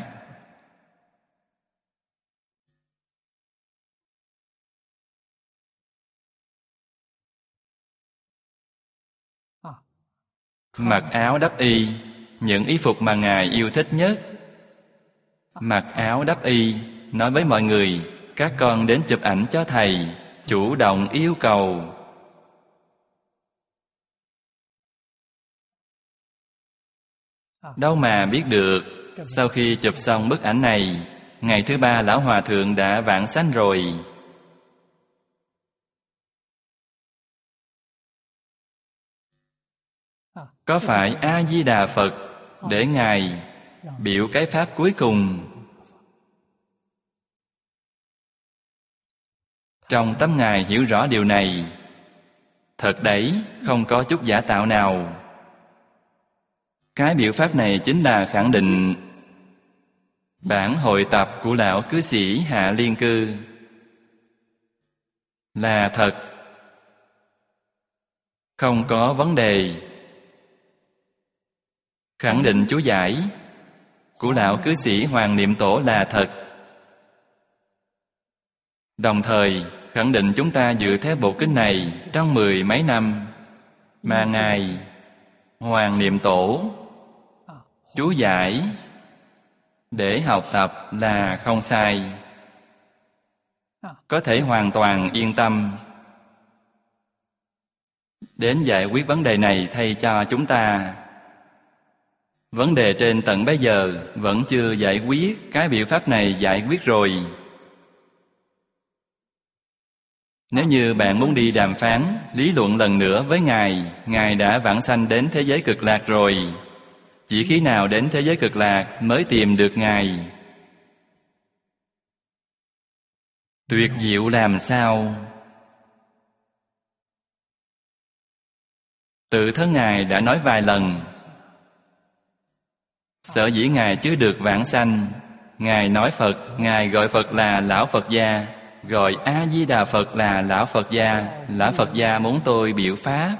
Mặc áo đắp y, những y phục mà Ngài yêu thích nhất. Mặc áo đắp y, nói với mọi người, các con đến chụp ảnh cho Thầy, chủ động yêu cầu. Đâu mà biết được, sau khi chụp xong bức ảnh này, ngày thứ 3 Lão Hòa Thượng đã vãng sanh rồi. Có phải A-di-đà Phật để Ngài biểu cái Pháp cuối cùng? Trong tâm Ngài hiểu rõ điều này. Thật đấy, không có chút giả tạo nào. Cái biểu Pháp này chính là khẳng định bản hội tập của Lão Cư Sĩ Hạ Liên Cư là thật, không có vấn đề. Khẳng định chú giải của Lão Cư Sĩ Hoàng Niệm Tổ là thật. Đồng thời khẳng định chúng ta dựa theo bộ kinh này trong 10 mấy năm mà Ngài Hoàng Niệm Tổ chú giải để học tập là không sai. Có thể hoàn toàn yên tâm đến giải quyết vấn đề này thay cho chúng ta. Vấn đề trên tận bây giờ vẫn chưa giải quyết, cái biểu Pháp này giải quyết rồi. Nếu như bạn muốn đi đàm phán, lý luận lần nữa với Ngài, Ngài đã vãng sanh đến thế giới cực lạc rồi. Chỉ khi nào đến thế giới cực lạc mới tìm được Ngài. Tuyệt diệu làm sao? Tự thân Ngài đã nói vài lần. Sở dĩ Ngài chưa được vãng sanh, Ngài nói Phật, Ngài gọi Phật là Lão Phật Gia, gọi A-di-đà Phật là Lão Phật Gia. Lão Phật Gia muốn tôi biểu Pháp,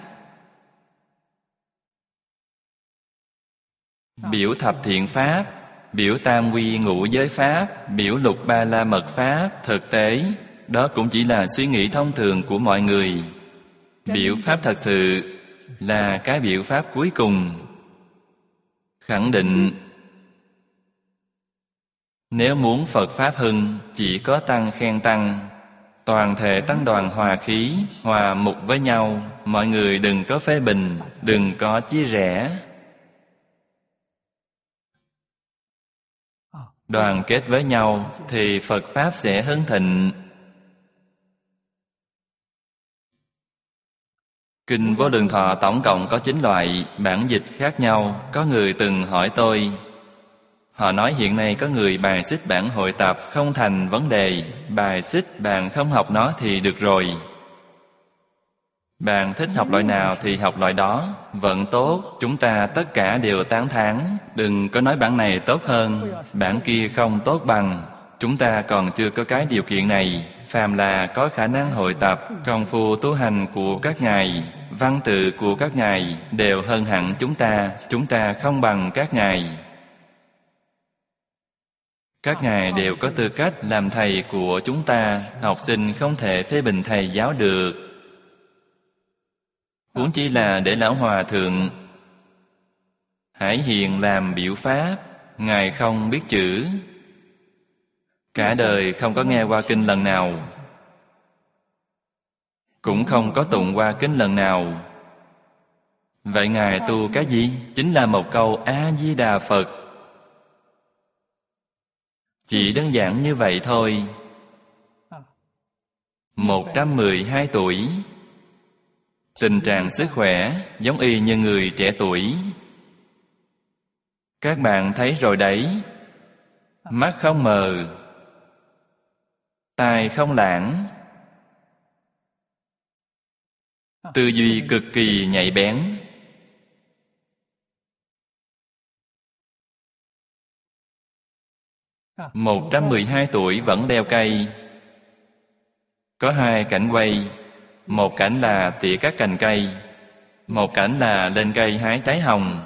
biểu thập thiện Pháp, biểu tam quy ngũ giới Pháp, biểu lục ba la mật Pháp. Thực tế, đó cũng chỉ là suy nghĩ thông thường của mọi người. Biểu Pháp thật sự là cái biểu Pháp cuối cùng. Khẳng định nếu muốn Phật Pháp hưng, chỉ có tăng khen tăng. Toàn thể tăng đoàn hòa khí, hòa mục với nhau. Mọi người đừng có phê bình, đừng có chia rẽ. Đoàn kết với nhau thì Phật Pháp sẽ hưng thịnh. Kinh Vô Lượng Thọ tổng cộng có 9 loại, bản dịch khác nhau. Có người từng hỏi tôi, họ nói hiện nay có người bài xích bản hội tập không thành vấn đề. Bài xích bạn không học nó thì được rồi. Bạn thích học loại nào thì học loại đó, vẫn tốt. Chúng ta tất cả đều tán thán. Đừng có nói bản này tốt hơn, bản kia không tốt bằng. Chúng ta còn chưa có cái điều kiện này. Phàm là có khả năng hội tập, công phu tu hành của các ngài, văn tự của các ngài đều hơn hẳn chúng ta. Chúng ta không bằng các ngài. Các ngài đều có tư cách làm thầy của chúng ta. Học sinh không thể phê bình thầy giáo được, huống chi là để lão hòa thượng Hải Hiền làm biểu pháp. Ngài không biết chữ, cả đời không có nghe qua kinh lần nào, cũng không có tụng qua kinh lần nào. Vậy Ngài tu cái gì? Chính là một câu A-di-đà Phật. Chỉ đơn giản như vậy thôi. 112 tuổi, tình trạng sức khỏe giống y như người trẻ tuổi. Các bạn thấy rồi đấy, mắt không mờ, tai không lãng, tư duy cực kỳ nhạy bén. À, 112 tuổi vẫn đeo cây. Có hai cảnh quay, một cảnh là tỉa các cành cây, một cảnh là lên cây hái trái hồng.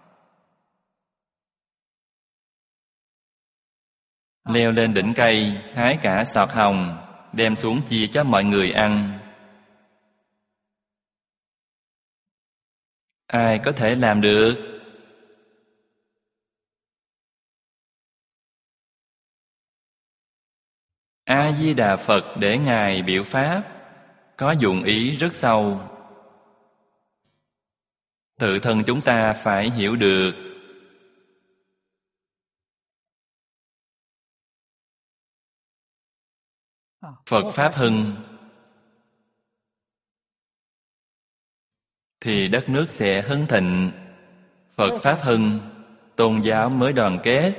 Leo lên đỉnh cây, hái cả sọt hồng, đem xuống chia cho mọi người ăn. Ai có thể làm được? A-di-đà Phật để Ngài biểu pháp, có dụng ý rất sâu. Tự thân chúng ta phải hiểu được. Phật Pháp hưng thì đất nước sẽ hưng thịnh. Phật Pháp hưng, tôn giáo mới đoàn kết.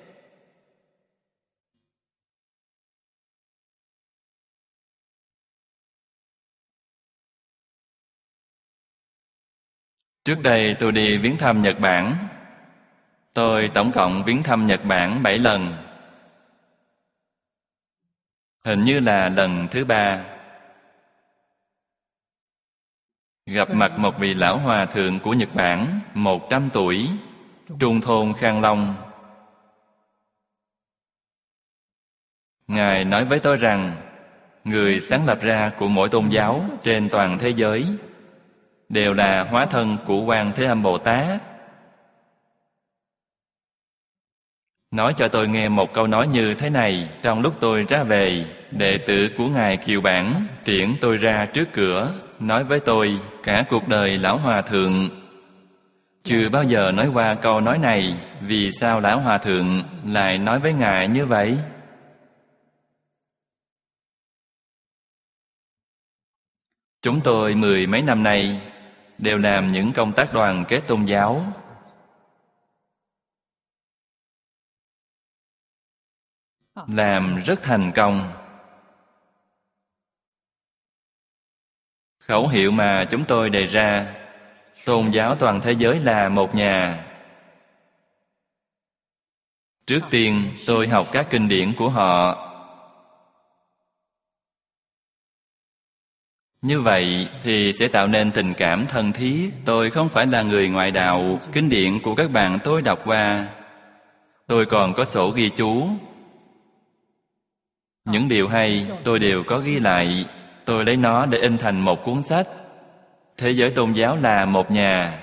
Trước đây tôi đi viếng thăm Nhật Bản. Tôi tổng cộng viếng thăm Nhật Bản 7 lần. Hình như là lần thứ 3. Gặp mặt một vị lão hòa thượng của Nhật Bản, 100 tuổi, trung thôn Khang Long. Ngài nói với tôi rằng, người sáng lập ra của mỗi tôn giáo trên toàn thế giới đều là hóa thân của Quan Thế Âm Bồ Tát. Nói cho tôi nghe một câu nói như thế này. Trong lúc tôi ra về, đệ tử của Ngài Kiều Bản tiễn tôi ra trước cửa, nói với tôi, cả cuộc đời lão hòa thượng chưa bao giờ nói qua câu nói này. Vì sao lão hòa thượng lại nói với Ngài như vậy? Chúng tôi 10 mấy năm nay đều làm những công tác đoàn kết tôn giáo. Làm rất thành công. Khẩu hiệu mà chúng tôi đề ra, tôn giáo toàn thế giới là một nhà. Trước tiên tôi học các kinh điển của họ. Như vậy thì sẽ tạo nên tình cảm thân thiết. Tôi không phải là người ngoại đạo. Kinh điển của các bạn tôi đọc qua. Tôi còn có sổ ghi chú. Những điều hay tôi đều có ghi lại. Tôi lấy nó để in thành một cuốn sách. Thế giới tôn giáo là một nhà.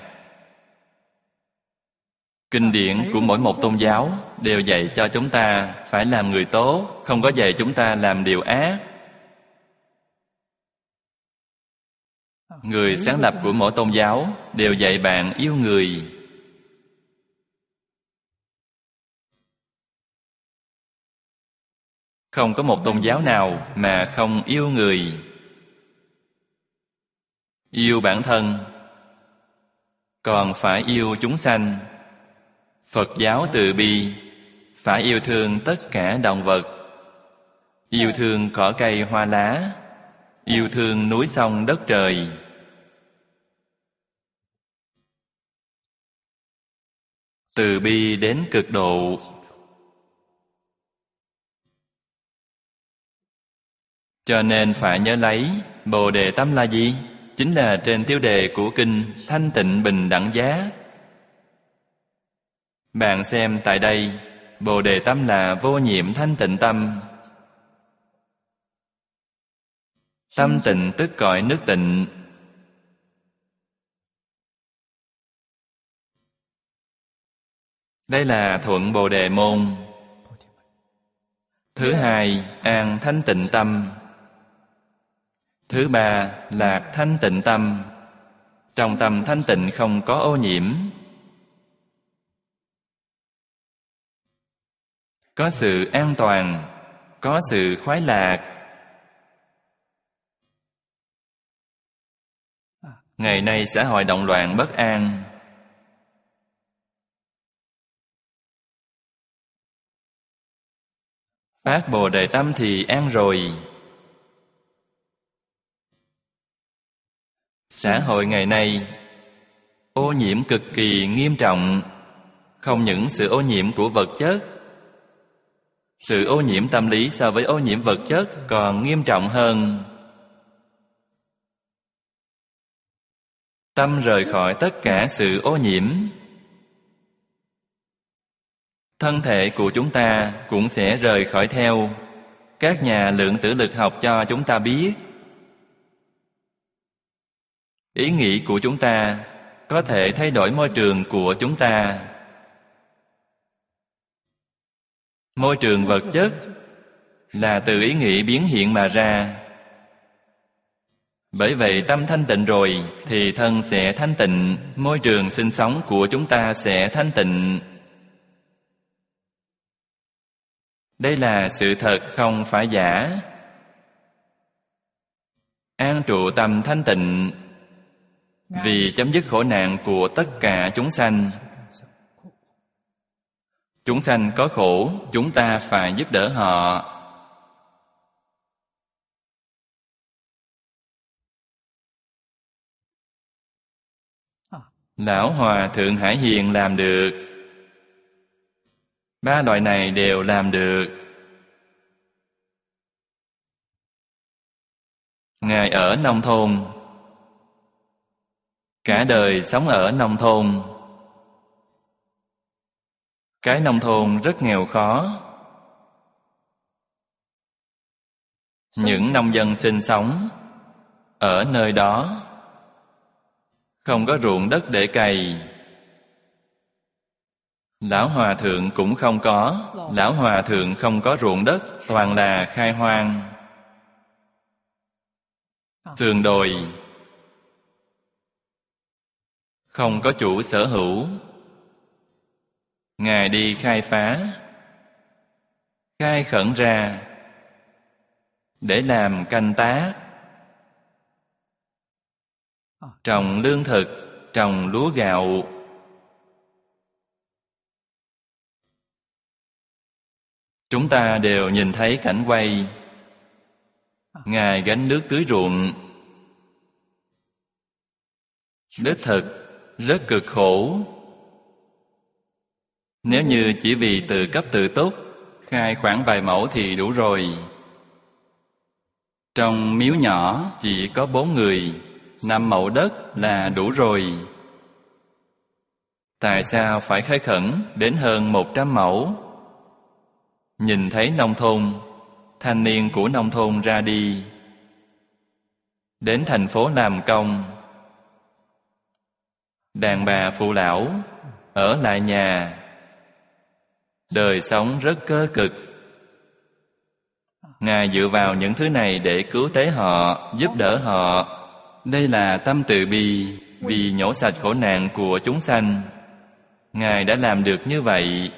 Kinh điển của mỗi một tôn giáo đều dạy cho chúng ta phải làm người tốt, không có dạy chúng ta làm điều ác. Người sáng lập của mỗi tôn giáo đều dạy bạn yêu người. Không có một tôn giáo nào mà không yêu người. Yêu bản thân, còn phải yêu chúng sanh. Phật giáo từ bi, phải yêu thương tất cả động vật, yêu thương cỏ cây hoa lá, yêu thương núi sông đất trời. Từ bi đến cực độ. Cho nên phải nhớ lấy, Bồ Đề Tâm là gì? Chính là trên tiêu đề của kinh Thanh Tịnh Bình Đẳng Giá. Bạn xem tại đây, Bồ Đề tâm là vô nhiễm thanh tịnh tâm. Tâm tịnh tức cõi nước tịnh. Đây là thuận Bồ Đề môn. Thứ hai, an thanh tịnh tâm. Thứ ba, lạc thanh tịnh tâm. Trong tâm thanh tịnh không có ô nhiễm. Có sự an toàn, có sự khoái lạc. Ngày nay xã hội động loạn bất an. Phát Bồ Đề tâm thì an rồi. Xã hội ngày nay ô nhiễm cực kỳ nghiêm trọng. Không những sự ô nhiễm của vật chất, sự ô nhiễm tâm lý so với ô nhiễm vật chất còn nghiêm trọng hơn. Tâm rời khỏi tất cả sự ô nhiễm, thân thể của chúng ta cũng sẽ rời khỏi theo. Các nhà lượng tử lực học cho chúng ta biết, ý nghĩ của chúng ta có thể thay đổi môi trường của chúng ta. Môi trường vật chất là từ ý nghĩ biến hiện mà ra. Bởi vậy tâm thanh tịnh rồi thì thân sẽ thanh tịnh, môi trường sinh sống của chúng ta sẽ thanh tịnh. Đây là sự thật không phải giả. An trụ tâm thanh tịnh vì chấm dứt khổ nạn của tất cả chúng sanh. Chúng sanh có khổ, chúng ta phải giúp đỡ họ. Lão Hòa Thượng Hải Hiền làm được. Ba loại này đều làm được. Ngài ở nông thôn, cả đời sống ở nông thôn. Cái nông thôn rất nghèo khó. Những nông dân sinh sống ở nơi đó không có ruộng đất để cày. Lão Hòa Thượng cũng không có. Lão Hòa Thượng không có ruộng đất, toàn là khai hoang, sườn đồi, không có chủ sở hữu. Ngài đi khai phá, khai khẩn ra để làm canh tác, trồng lương thực, trồng lúa gạo. Chúng ta đều nhìn thấy cảnh quay. Ngài gánh nước tưới ruộng. Đích thực rất cực khổ. Nếu như chỉ vì tự cấp tự túc, khai khoảng vài mẫu thì đủ rồi. Trong miếu nhỏ chỉ có 4 người, 5 mẫu đất là đủ rồi. Tại sao phải khai khẩn đến hơn 100 mẫu? Nhìn thấy nông thôn, thanh niên của nông thôn ra đi, đến thành phố làm công. Đàn bà phụ lão ở lại nhà, đời sống rất cơ cực. Ngài dựa vào những thứ này để cứu tế họ, giúp đỡ họ. Đây là tâm từ bi, vì nhổ sạch khổ nạn của chúng sanh. Ngài đã làm được như vậy.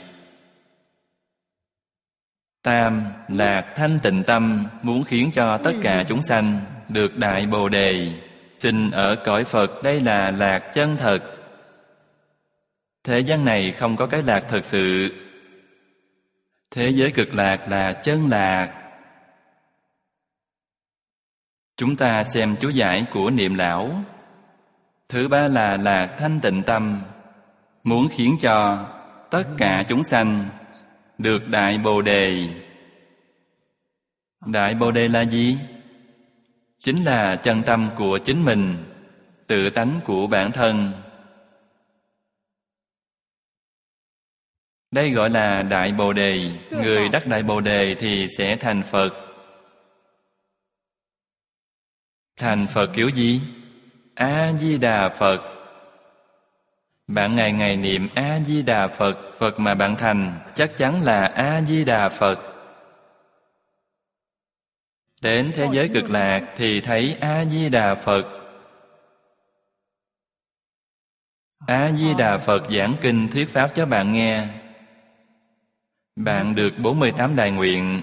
Tam, lạc thanh tịnh tâm, muốn khiến cho tất cả chúng sanh được đại Bồ Đề, sinh ở cõi Phật. Đây là lạc chân thật. Thế gian này không có cái lạc thật sự. Thế giới cực lạc là chân lạc. Chúng ta xem chú giải của Niệm Lão. Thứ ba là lạc thanh tịnh tâm, muốn khiến cho tất cả chúng sanh được đại Bồ Đề. Đại Bồ Đề là gì? Chính là chân tâm của chính mình, tự tánh của bản thân. Đây gọi là Đại Bồ Đề. Người đắc Đại Bồ Đề thì sẽ thành Phật. Thành Phật kiểu gì? A-di-đà Phật. Bạn ngày ngày niệm A-di-đà Phật, Phật mà bạn thành chắc chắn là A-di-đà Phật. Đến thế giới cực lạc thì thấy A-di-đà Phật. A-di-đà Phật giảng kinh thuyết pháp cho bạn nghe. Bạn được 48 đại nguyện.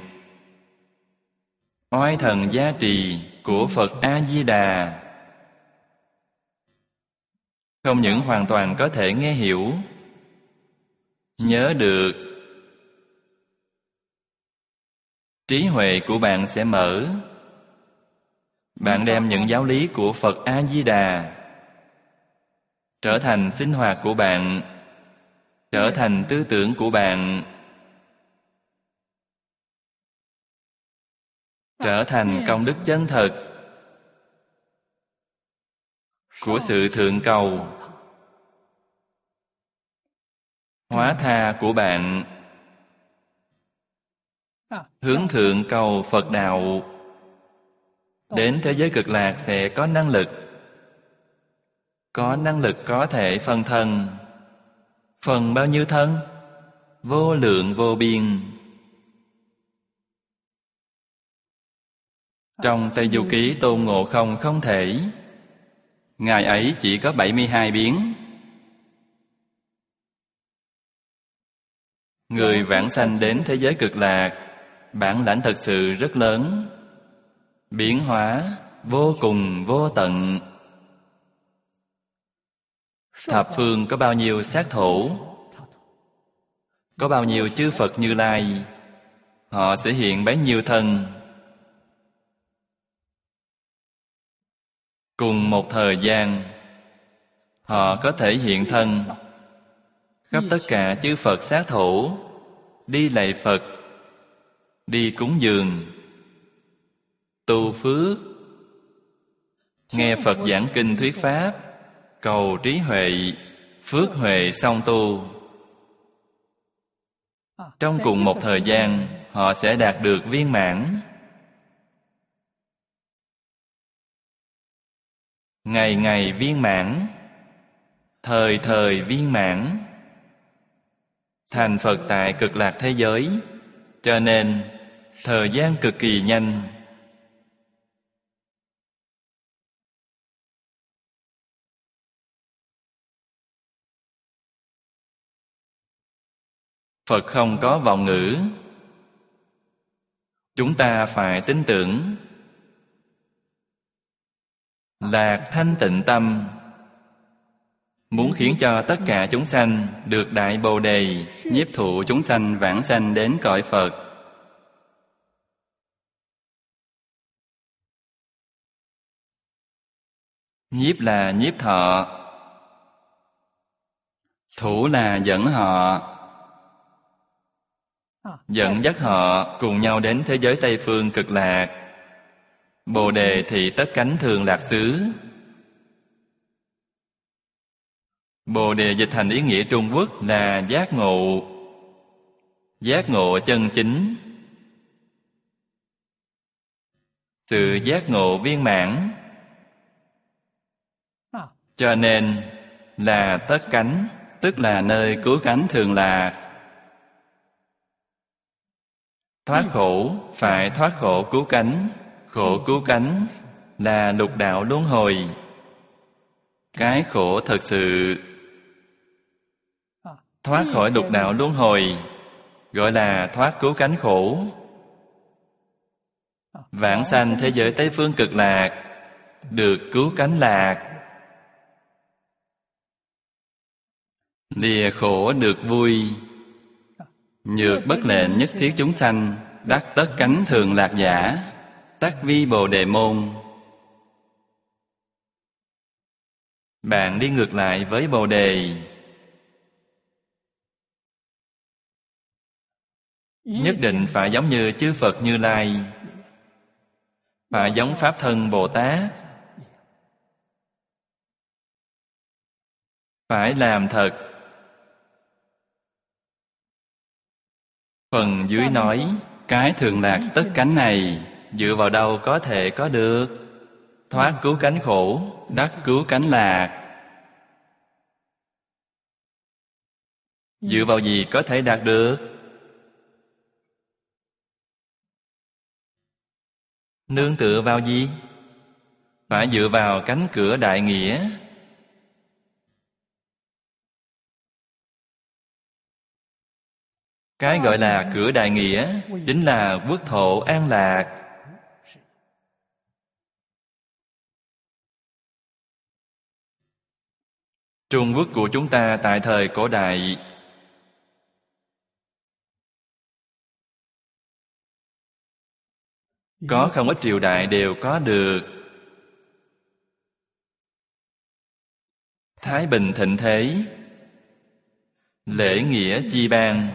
Oai thần gia trì của Phật A-di-đà. Không những hoàn toàn có thể nghe hiểu, nhớ được, trí huệ của bạn sẽ mở. Bạn đem những giáo lý của Phật A-di-đà trở thành sinh hoạt của bạn, trở thành tư tưởng của bạn, trở thành công đức chân thật của sự thượng cầu, hóa tha của bạn, hướng thượng cầu Phật đạo. Đến thế giới cực lạc sẽ có năng lực. Có năng lực có thể phân thân. Phần bao nhiêu thân? Vô lượng vô biên. Trong Tây Du Ký Tôn Ngộ Không không thể. Ngài ấy chỉ có 72 biến. Người vãng sanh đến thế giới cực lạc, bản lãnh thật sự rất lớn, biến hóa vô cùng vô tận. Thập phương có bao nhiêu sát thổ, có bao nhiêu chư Phật Như Lai, họ sẽ hiện bấy nhiêu thân. Cùng một thời gian, họ có thể hiện thân khắp tất cả chư Phật sát thổ, đi lạy Phật, đi cúng dường, tu phước, nghe Phật giảng kinh thuyết pháp, cầu trí huệ, phước huệ song tu. Trong cùng một thời gian, họ sẽ đạt được viên mãn. Ngày ngày viên mãn, thời thời viên mãn, thành Phật tại cực lạc thế giới. Cho nên thời gian cực kỳ nhanh. Phật không có vọng ngữ. Chúng ta phải tin tưởng. Lạc thanh tịnh tâm. Muốn khiến cho tất cả chúng sanh được Đại Bồ Đề, nhiếp thụ chúng sanh vãng sanh đến cõi Phật. Nhiếp là nhiếp thọ, thủ là dẫn họ, dẫn dắt họ cùng nhau đến thế giới Tây Phương cực lạc. Bồ Đề thì tất cánh thường lạc xứ. Bồ Đề dịch thành ý nghĩa Trung Quốc là giác ngộ. Giác ngộ chân chính. Sự giác ngộ viên mãn. Cho nên là tất cánh, tức là nơi cứu cánh thường lạc. Thoát khổ phải thoát khổ cứu cánh. Khổ cứu cánh là lục đạo luân hồi. Cái khổ thật sự. Thoát khỏi lục đạo luân hồi gọi là thoát cứu cánh khổ. Vãng sanh thế giới Tây Phương cực lạc, được cứu cánh lạc. Lìa khổ được vui. Nhược bất lệnh nhất thiết chúng sanh, đắc tất cánh thường lạc giả, tắc vi Bồ Đề môn. Bạn đi ngược lại với Bồ Đề. Nhất định phải giống như chư Phật Như Lai, phải giống Pháp Thân Bồ Tát, phải làm thật. Phần dưới nói, cái thường lạc tất cánh này, dựa vào đâu có thể có được? Thoát cứu cánh khổ, đắc cứu cánh lạc. Dựa vào gì có thể đạt được? Nương tựa vào gì? Phải dựa vào cánh cửa đại nghĩa. Cái gọi là cửa đại nghĩa chính là quốc thổ an lạc. Trung Quốc của chúng ta tại thời cổ đại có không ít triều đại đều có được thái bình thịnh thế, lễ nghĩa chi ban.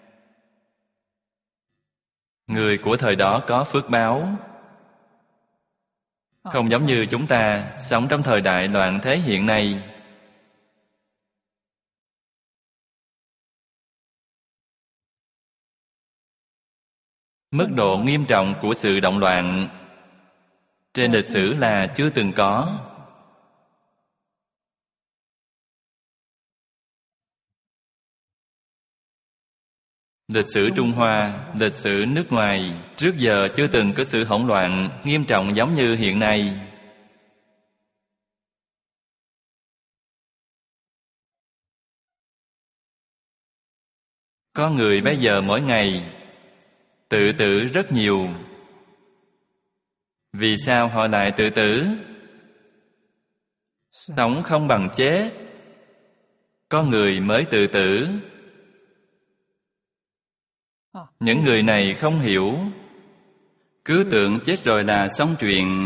Người của thời đó có phước báo, không giống như chúng ta sống trong thời đại loạn thế hiện nay. Mức độ nghiêm trọng của sự động loạn trên lịch sử là chưa từng có. Lịch sử Trung Hoa, lịch sử nước ngoài trước giờ chưa từng có sự hỗn loạn nghiêm trọng giống như hiện nay. Có người bây giờ mỗi ngày tự tử rất nhiều. Vì sao họ lại tự tử? Sống không bằng chết. Có người mới tự tử. Những người này không hiểu, cứ tưởng chết rồi là xong chuyện.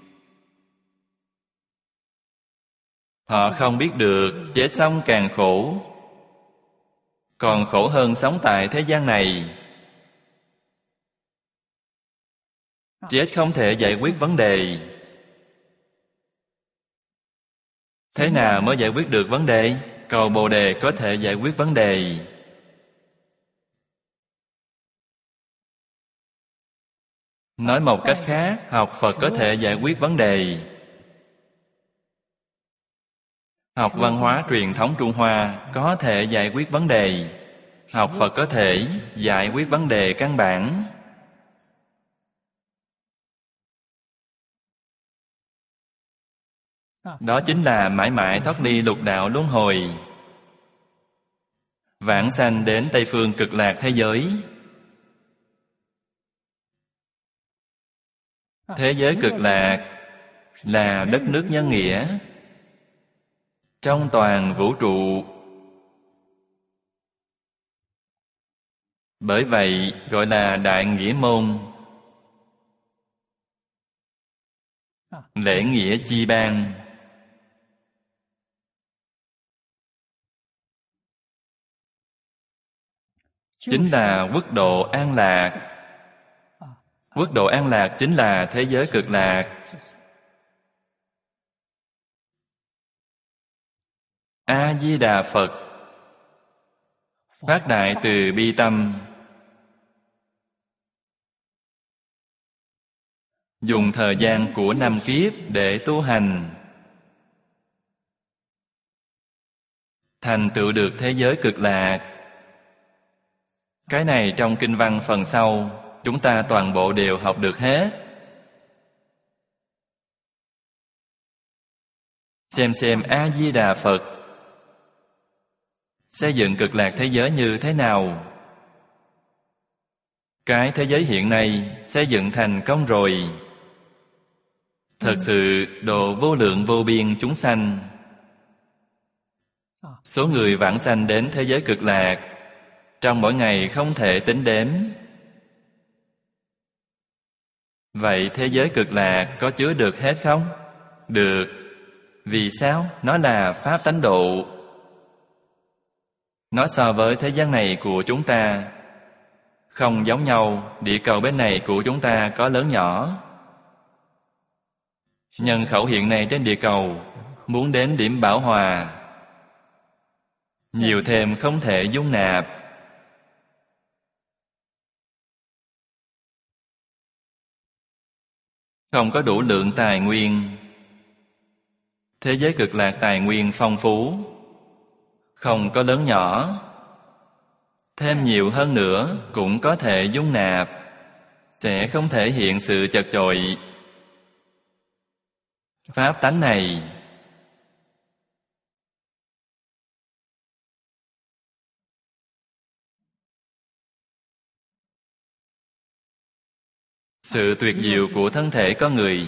Họ không biết được chết xong càng khổ, còn khổ hơn sống tại thế gian này. Chết không thể giải quyết vấn đề. Thế nào mới giải quyết được vấn đề? Cầu Bồ Đề có thể giải quyết vấn đề. Nói một cách khác, học Phật có thể giải quyết vấn đề. Học văn hóa truyền thống Trung Hoa có thể giải quyết vấn đề. Học Phật có thể giải quyết vấn đề căn bản. Đó chính là mãi mãi thoát ly lục đạo luân hồi, vãng sanh đến Tây phương cực lạc thế giới. Thế giới cực lạc là đất nước nhân nghĩa trong toàn vũ trụ. Bởi vậy gọi là đại nghĩa môn. Lễ nghĩa chi ban. Chính là quốc độ an lạc. Quốc độ an lạc chính là thế giới cực lạc. A Di Đà Phật phát đại từ bi tâm, dùng thời gian của 5 kiếp để tu hành, thành tựu được thế giới cực lạc. Cái này trong kinh văn phần sau chúng ta toàn bộ đều học được hết. Xem A Di Đà Phật xây dựng cực lạc thế giới như thế nào. Cái thế giới hiện nay xây dựng thành công rồi, thật sự độ vô lượng vô biên chúng sanh. Số người vãng sanh đến thế giới cực lạc trong mỗi ngày không thể tính đếm. Vậy thế giới cực lạc có chứa được hết không? Được. Vì sao? Nó là pháp tánh độ. Nó so với thế gian này của chúng ta không giống nhau. Địa cầu bên này của chúng ta có lớn nhỏ. Nhân khẩu hiện nay trên địa cầu muốn đến điểm bảo hòa, nhiều thêm không thể dung nạp. không có đủ lượng tài nguyên. Thế giới cực lạc tài nguyên phong phú, không có lớn nhỏ. Thêm nhiều hơn nữa cũng có thể dung nạp, sẽ không thể hiện sự chật chội. Pháp tánh này sự tuyệt diệu của thân thể con người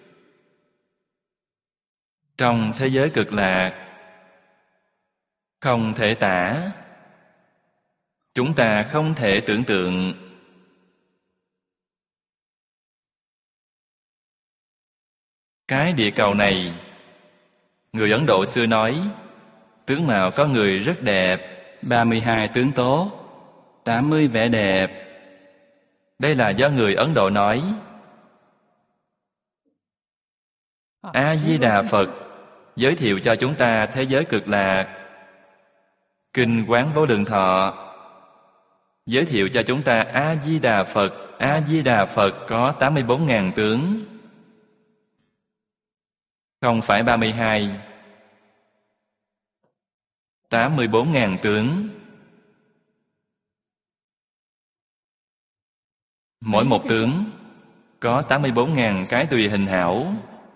trong thế giới cực lạc không thể tả. Chúng ta không thể tưởng tượng. Cái địa cầu này, người Ấn Độ xưa nói, tướng mạo có người rất đẹp, 32 tướng tốt, 80 vẻ đẹp. Đây là do người Ấn Độ nói. A-di-đà Phật giới thiệu cho chúng ta thế giới cực lạc. Kinh Quán Vô Lượng Thọ giới thiệu cho chúng ta A-di-đà Phật. A-di-đà Phật có 84.000 tướng, không phải 32. 84.000 tướng. Mỗi một tướng có 84.000 cái tùy hình hảo.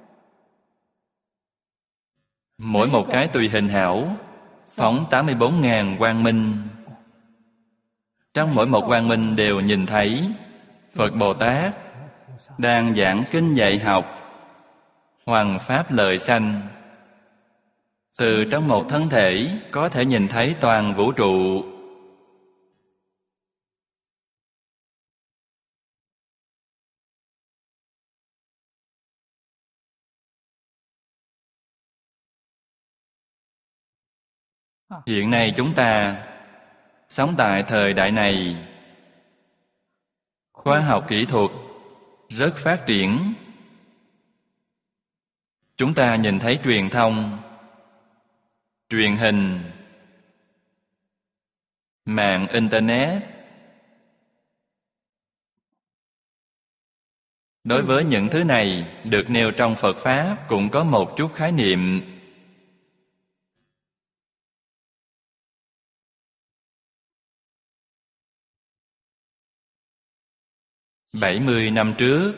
Mỗi một cái tùy hình hảo phóng 84.000 quang minh. Trong mỗi một quang minh đều nhìn thấy Phật Bồ Tát đang giảng kinh dạy học hoằng pháp lợi sanh. Từ trong một thân thể có thể nhìn thấy toàn vũ trụ. Hiện nay chúng ta sống tại thời đại này, khoa học kỹ thuật rất phát triển. Chúng ta nhìn thấy truyền thông, truyền hình, mạng Internet. Đối với những thứ này được nêu trong Phật Pháp cũng có một chút khái niệm. $70 năm trước,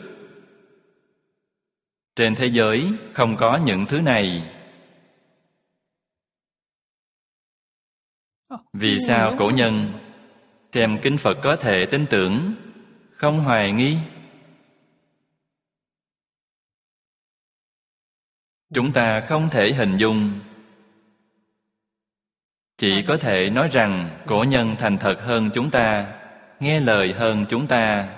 trên thế giới không có những thứ này. Vì sao cổ nhân xem kinh Phật có thể tin tưởng, không hoài nghi? Chúng ta không thể hình dung. Chỉ có thể nói rằng cổ nhân thành thật hơn chúng ta, nghe lời hơn chúng ta.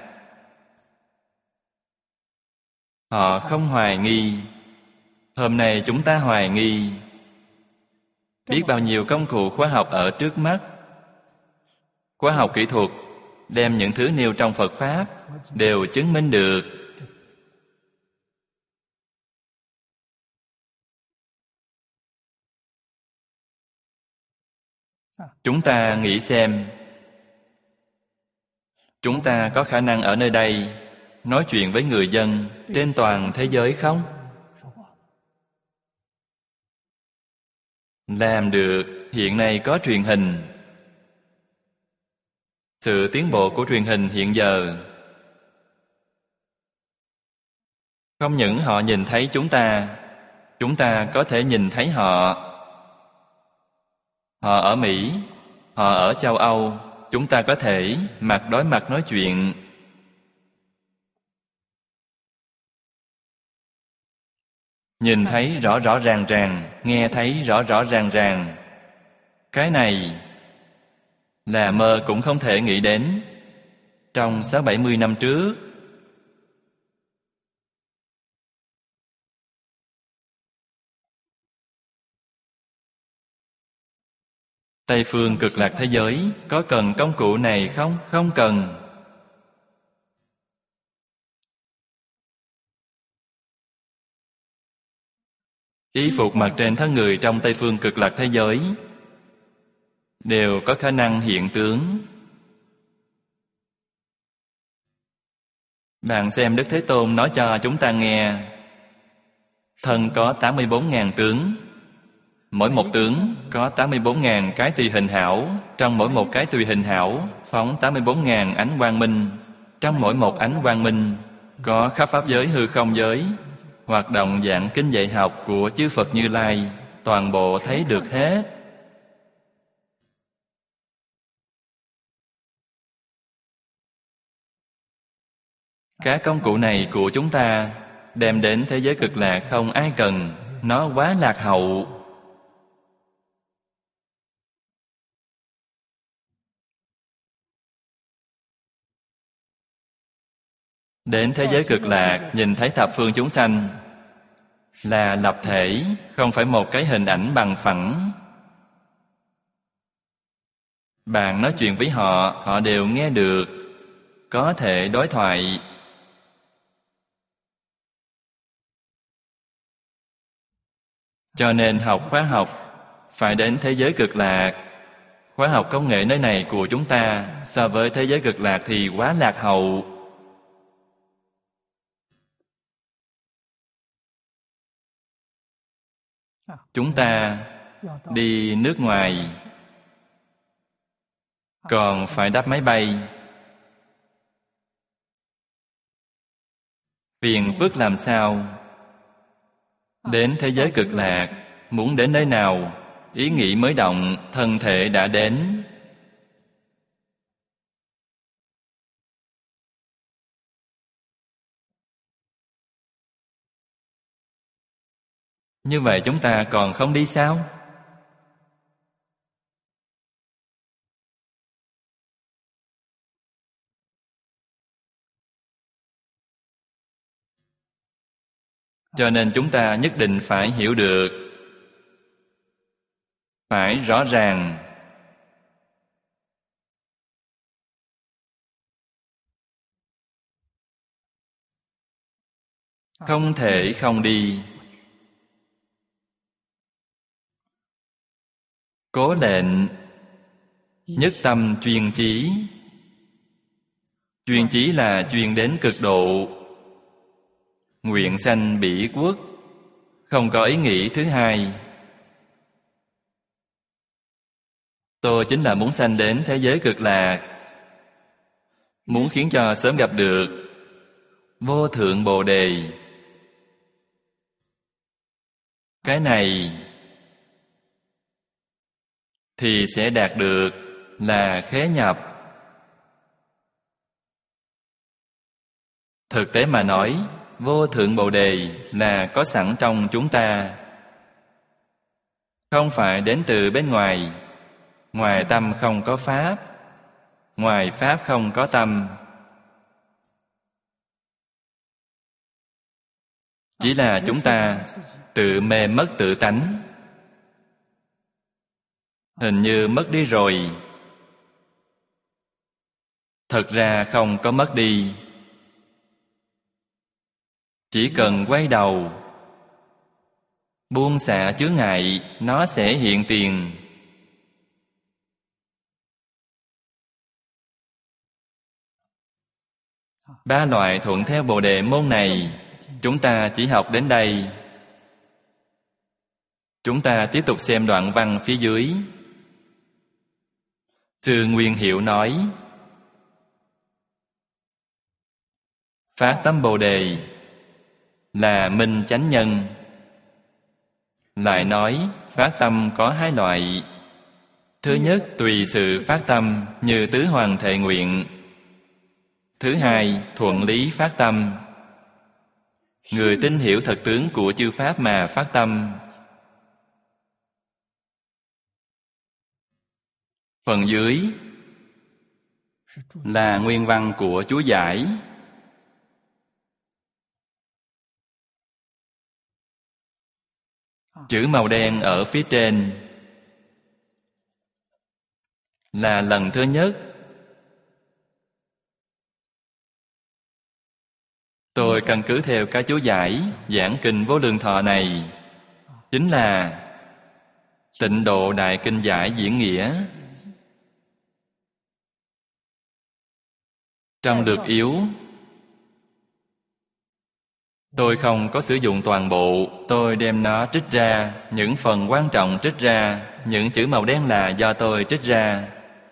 Họ không hoài nghi. Hôm nay chúng ta hoài nghi. Biết bao nhiêu công cụ khoa học ở trước mắt. Khoa học kỹ thuật đem những thứ nêu trong Phật Pháp đều chứng minh được. Chúng ta nghĩ xem, chúng ta có khả năng ở nơi đây nói chuyện với người dân trên toàn thế giới không? Làm được. Hiện nay có truyền hình. Sự tiến bộ của truyền hình hiện giờ, không những họ nhìn thấy chúng ta có thể nhìn thấy họ. Họ ở Mỹ, họ ở châu Âu, chúng ta có thể mặt đối mặt nói chuyện. Nhìn thấy rõ rõ ràng ràng, nghe thấy rõ rõ ràng ràng. Cái này là mơ cũng không thể nghĩ đến. Trong 60-70 năm trước, Tây phương cực lạc thế giới có cần công cụ này không? Không cần. Y phục mặc trên thân người trong Tây phương cực lạc thế giới đều có khả năng hiện tướng. Bạn xem Đức Thế Tôn nói cho chúng ta nghe, thân có 84.000 tướng. Mỗi một tướng có 84.000 cái tùy hình hảo. Trong mỗi một cái tùy hình hảo phóng 84.000 ánh quang minh. Trong mỗi một ánh quang minh có khắp pháp giới hư không giới. Hoạt động giảng kinh dạy học của chư Phật Như Lai toàn bộ thấy được hết. Các công cụ này của chúng ta đem đến thế giới cực lạc không ai cần. Nó quá lạc hậu. Đến thế giới cực lạc, nhìn thấy thập phương chúng sanh là lập thể, không phải một cái hình ảnh bằng phẳng. Bạn nói chuyện với họ, họ đều nghe được, có thể đối thoại. Cho nên học khóa học phải đến thế giới cực lạc. Khóa học công nghệ nơi này của chúng ta so với thế giới cực lạc thì quá lạc hậu. Chúng ta đi nước ngoài còn phải đáp máy bay. Phiền phức làm sao? Đến thế giới cực lạc, muốn đến nơi nào, ý nghĩ mới động, thân thể đã đến. Như vậy chúng ta còn không đi sao? Cho nên chúng ta nhất định phải hiểu được, phải rõ ràng. Không thể không đi. Cố lệnh, nhất tâm chuyên chí. Chuyên chí là chuyên đến cực độ. Nguyện sanh bỉ quốc, không có ý nghĩ thứ hai. Tôi chính là muốn sanh đến thế giới cực lạc, muốn khiến cho sớm gặp được vô thượng Bồ Đề. Cái này thì sẽ đạt được là khế nhập. Thực tế mà nói, vô thượng Bồ Đề là có sẵn trong chúng ta, không phải đến từ bên ngoài. Ngoài tâm không có pháp, ngoài pháp không có tâm. Chỉ là chúng ta tự mê mất tự tánh. Hình như mất đi rồi. Thật ra không có mất đi. Chỉ cần quay đầu, buông xả chướng ngại, nó sẽ hiện tiền. Ba loại thuận theo Bồ Đề môn này, chúng ta chỉ học đến đây. Chúng ta tiếp tục xem đoạn văn phía dưới. Sư Nguyên Hiệu nói, phát tâm Bồ Đề là minh chánh nhân. Lại nói phát tâm có hai loại. Thứ nhất, tùy sự phát tâm như tứ hoàng thệ nguyện. Thứ hai, thuận lý phát tâm. Người tin hiểu thật tướng của chư pháp mà phát tâm. Phần dưới là nguyên văn của chú giải. Chữ màu đen ở phía trên là lần thứ nhất. Tôi căn cứ theo cái chú giải giảng kinh Vô Lượng Thọ này, chính là Tịnh Độ Đại Kinh Giải diễn nghĩa. Trong lược yếu Tôi không có sử dụng toàn bộ, tôi đem nó trích ra, những phần quan trọng trích ra, những chữ màu đen là do tôi trích ra.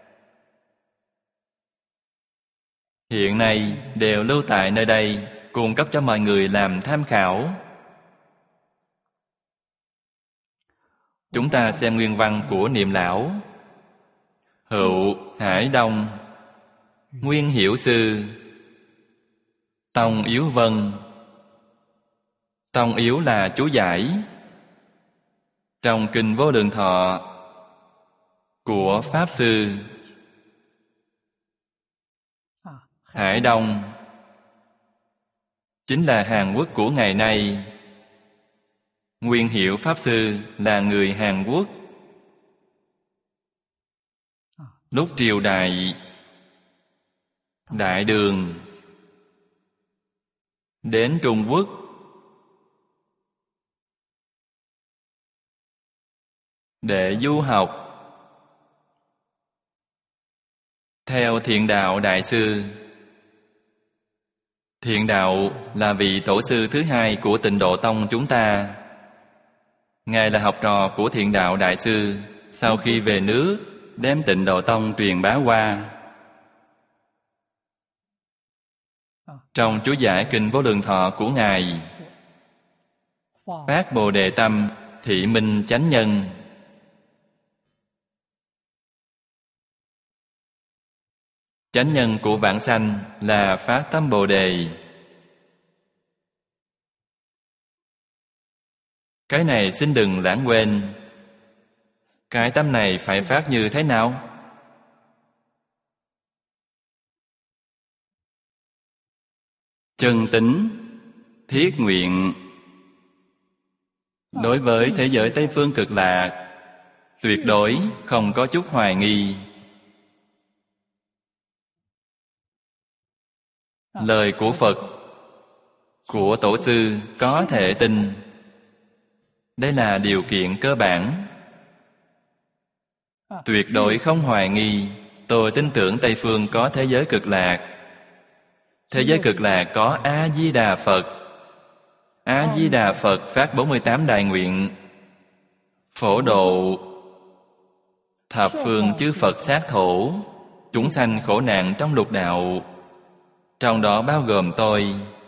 Hiện nay đều lưu tại nơi đây, cung cấp cho mọi người làm tham khảo. Chúng ta xem nguyên văn của Niệm Lão. Hữu Hải Đông, Nguyên Hiểu Sư, Tông Yếu Vân. Tông Yếu là chú giải. Trong Kinh Vô Lượng Thọ của Pháp Sư. Hải Đông chính là Hàn Quốc của ngày nay. Nguyên Hiểu Pháp Sư là người Hàn Quốc. Lúc triều đại Đại Đường đến Trung Quốc, để du học theo Thiện Đạo Đại Sư. Thiện Đạo là vị tổ sư thứ hai của Tịnh Độ Tông chúng ta. Ngài là học trò của Thiện Đạo Đại Sư. Sau khi về nước, đem Tịnh Độ Tông truyền bá qua. Trong chú giải Kinh Vô Lượng Thọ của Ngài, phát Bồ Đề tâm, thị minh chánh nhân. Chánh nhân của vãng sanh là phát tâm Bồ Đề. Cái này xin đừng lãng quên. Cái tâm này phải phát như thế nào? Chân tín, thiết nguyện. Đối với thế giới Tây Phương Cực Lạc, tuyệt đối không có chút hoài nghi. Lời của Phật, của Tổ sư có thể tin. Đây là điều kiện cơ bản. Tuyệt đối không hoài nghi. Tôi tin tưởng Tây Phương có thế giới Cực Lạc. Thế giới Cực Lạc có A-di-đà Phật. A-di-đà Phật phát 48 đại nguyện, phổ độ thập phương chư Phật sát thổ, chúng sanh khổ nạn trong lục đạo, trong đó bao gồm tôi.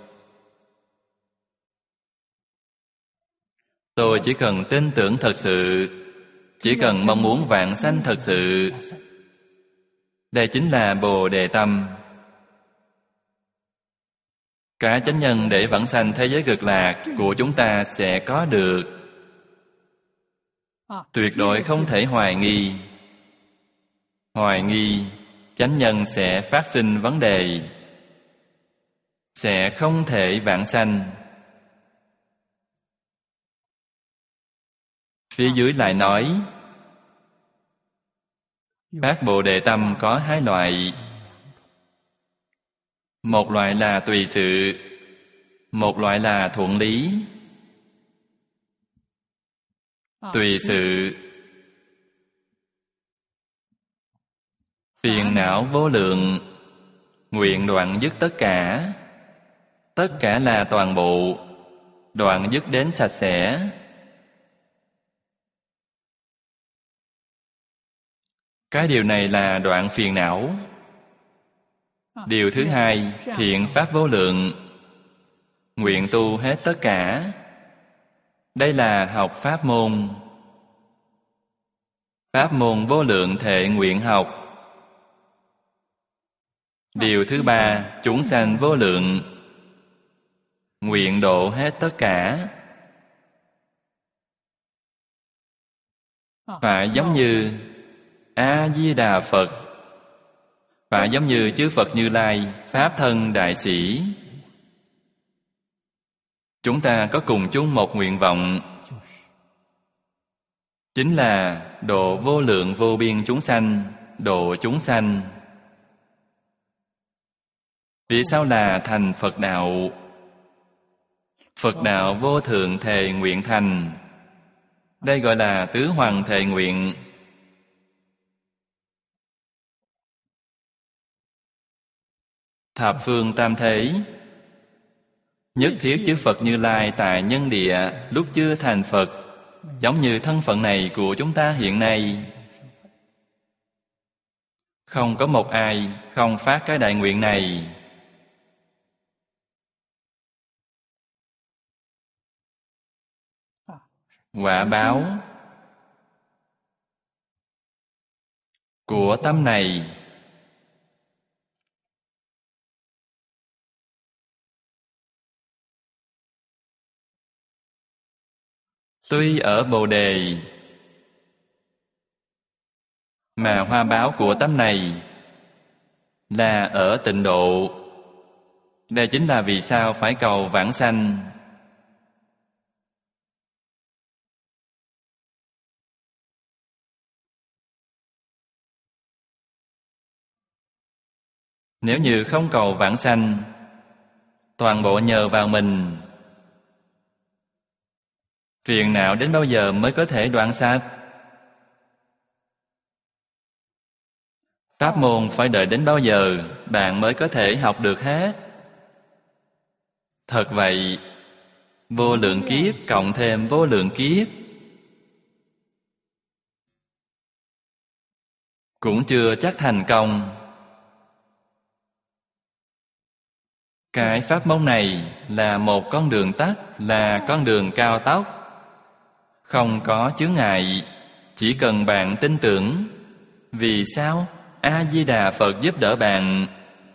Tôi chỉ cần tin tưởng thật sự, chỉ cần mong muốn vãng sanh thật sự. Đây chính là Bồ Đề tâm. Cả chánh nhân để vãng sanh thế giới Cực Lạc của chúng ta sẽ có được. Tuyệt đối không thể hoài nghi. Hoài nghi, chánh nhân sẽ phát sinh vấn đề, sẽ không thể vãng sanh. Phía dưới lại nói, phát Bồ Đề tâm có hai loại. Một loại là tùy sự, một loại là thuận lý. Tùy sự, phiền não vô lượng, nguyện đoạn dứt tất cả. Tất cả là toàn bộ, đoạn dứt đến sạch sẽ. Cái điều này là đoạn phiền não. Điều thứ hai, thiện pháp vô lượng, nguyện tu hết tất cả. Đây là học pháp môn. Pháp môn vô lượng thệ nguyện học. Điều thứ ba, chúng sanh vô lượng, nguyện độ hết tất cả. Phải giống như A-di-đà Phật, phải giống như chư Phật Như Lai, Pháp Thân Đại Sĩ. Chúng ta có cùng chung một nguyện vọng, chính là độ vô lượng vô biên chúng sanh, độ chúng sanh. Phía sau là thành Phật đạo. Phật đạo vô thượng thề nguyện thành. Đây gọi là tứ hoàng thề nguyện. Thập phương tam thế, Nhất thiết chư Phật Như Lai tại nhân địa lúc chưa thành Phật, giống như thân phận này của chúng ta hiện nay. Không có một ai không phát cái đại nguyện này. Quả báo của tâm này tuy ở Bồ Đề, mà hoa báo của tâm này là ở Tịnh Độ. Đây chính là vì sao phải cầu vãng sanh. Nếu như không cầu vãng sanh, toàn bộ nhờ vào mình, phiền não đến bao giờ mới có thể đoạn sạch? Pháp môn phải đợi đến bao giờ bạn mới có thể học được hết? Thật vậy, vô lượng kiếp cộng thêm vô lượng kiếp cũng chưa chắc thành công. Cái pháp môn này là một con đường tắt, là con đường cao tốc, không có chướng ngại, chỉ cần bạn tin tưởng. Vì sao? A-di-đà Phật giúp đỡ bạn.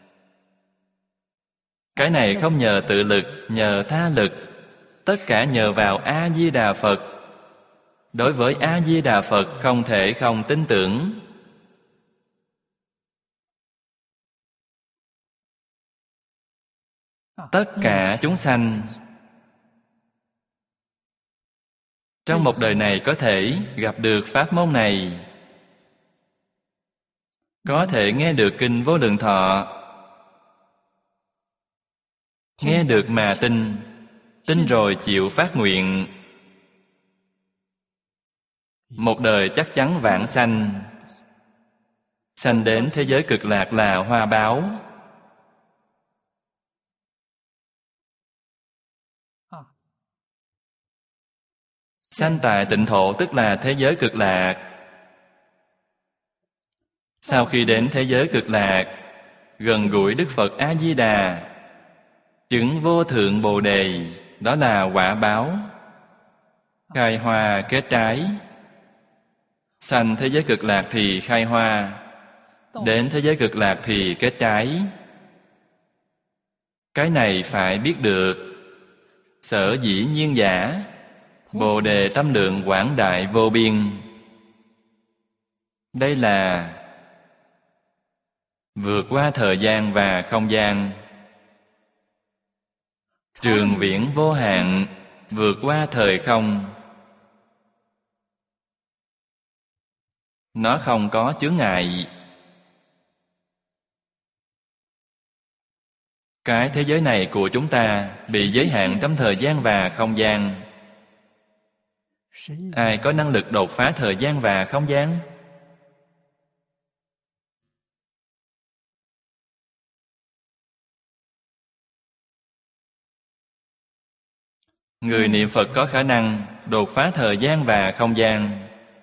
Cái này không nhờ tự lực, nhờ tha lực, tất cả nhờ vào A-di-đà Phật. Đối với A-di-đà Phật không thể không tin tưởng. Tất cả chúng sanh trong một đời này có thể gặp được pháp môn này, có thể nghe được kinh Vô Lượng Thọ, nghe được mà tin, tin rồi chịu phát nguyện, một đời chắc chắn vãng sanh, sanh đến thế giới cực lạc là hoa báo. Sanh tại tịnh thổ tức là thế giới cực lạc. Sau khi đến thế giới cực lạc, gần gũi Đức Phật A-di-đà, chứng vô thượng Bồ Đề, đó là quả báo. Khai hoa kết trái. Sanh thế giới cực lạc thì khai hoa, đến thế giới cực lạc thì kết trái. Cái này phải biết được. Sở dĩ nhiên giả, Bồ Đề tâm lượng quảng đại vô biên. Đây là vượt qua thời gian và không gian, trường viễn vô hạn, vượt qua thời không. Nó không có chướng ngại. Cái thế giới này của chúng ta bị giới hạn trong thời gian và không gian. Ai có năng lực đột phá thời gian và không gian? Người niệm Phật có khả năng đột phá thời gian và không gian.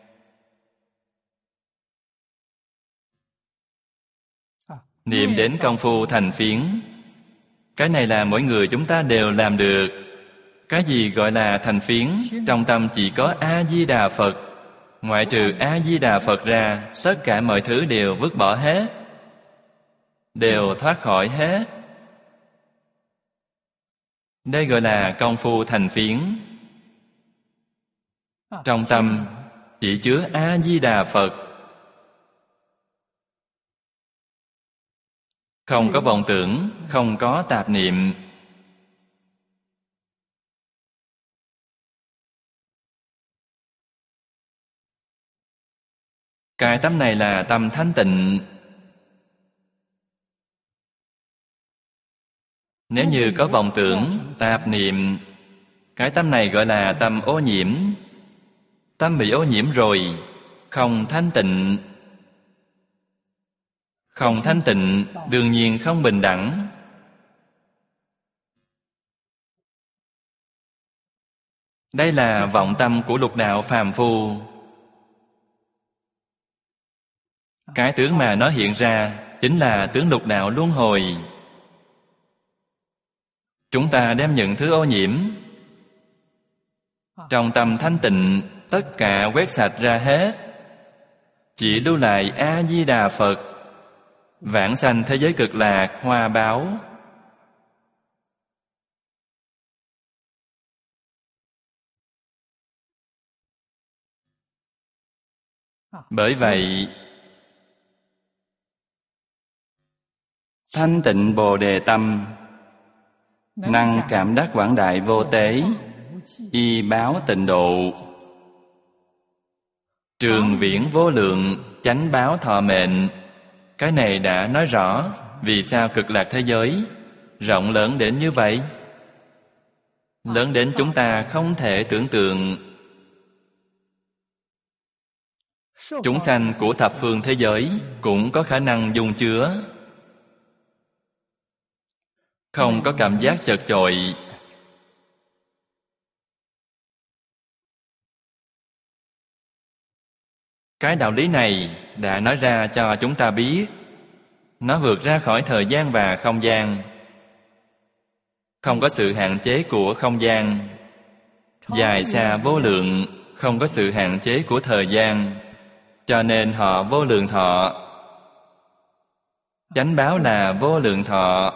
Niệm đến công phu thành phiến. Cái này là mỗi người chúng ta đều làm được. Cái gì gọi là thành phiến? Trong tâm chỉ có A-di-đà Phật. Ngoại trừ A-di-đà Phật ra, tất cả mọi thứ đều vứt bỏ hết, đều thoát khỏi hết. Đây gọi là công phu thành phiến. Trong tâm chỉ chứa A-di-đà Phật, không có vọng tưởng, không có tạp niệm. Cái tâm này là tâm thanh tịnh. Nếu như có vọng tưởng, tạp niệm, cái tâm này gọi là tâm ô nhiễm. Tâm bị ô nhiễm rồi, không thanh tịnh. Không thanh tịnh, đương nhiên không bình đẳng. Đây là vọng tâm của lục đạo phàm phu. Cái tướng mà nó hiện ra chính là tướng lục đạo luân hồi. Chúng ta đem những thứ ô nhiễm trong tâm thanh tịnh tất cả quét sạch ra hết, chỉ lưu lại A Di Đà Phật, vãng sanh thế giới cực lạc hoa báo. Bởi vậy, thanh tịnh Bồ Đề tâm, năng cảm đắc quảng đại vô tế, y báo tịnh độ, trường viễn vô lượng, chánh báo thọ mệnh. Cái này đã nói rõ vì sao cực lạc thế giới rộng lớn đến như vậy, lớn đến chúng ta không thể tưởng tượng. Chúng sanh của thập phương thế giới cũng có khả năng dung chứa, không có cảm giác chật chội. Cái đạo lý này đã nói ra cho chúng ta biết, nó vượt ra khỏi thời gian và không gian, không có sự hạn chế của không gian, dài xa vô lượng, không có sự hạn chế của thời gian, cho nên họ vô lượng thọ. Chánh báo là vô lượng thọ,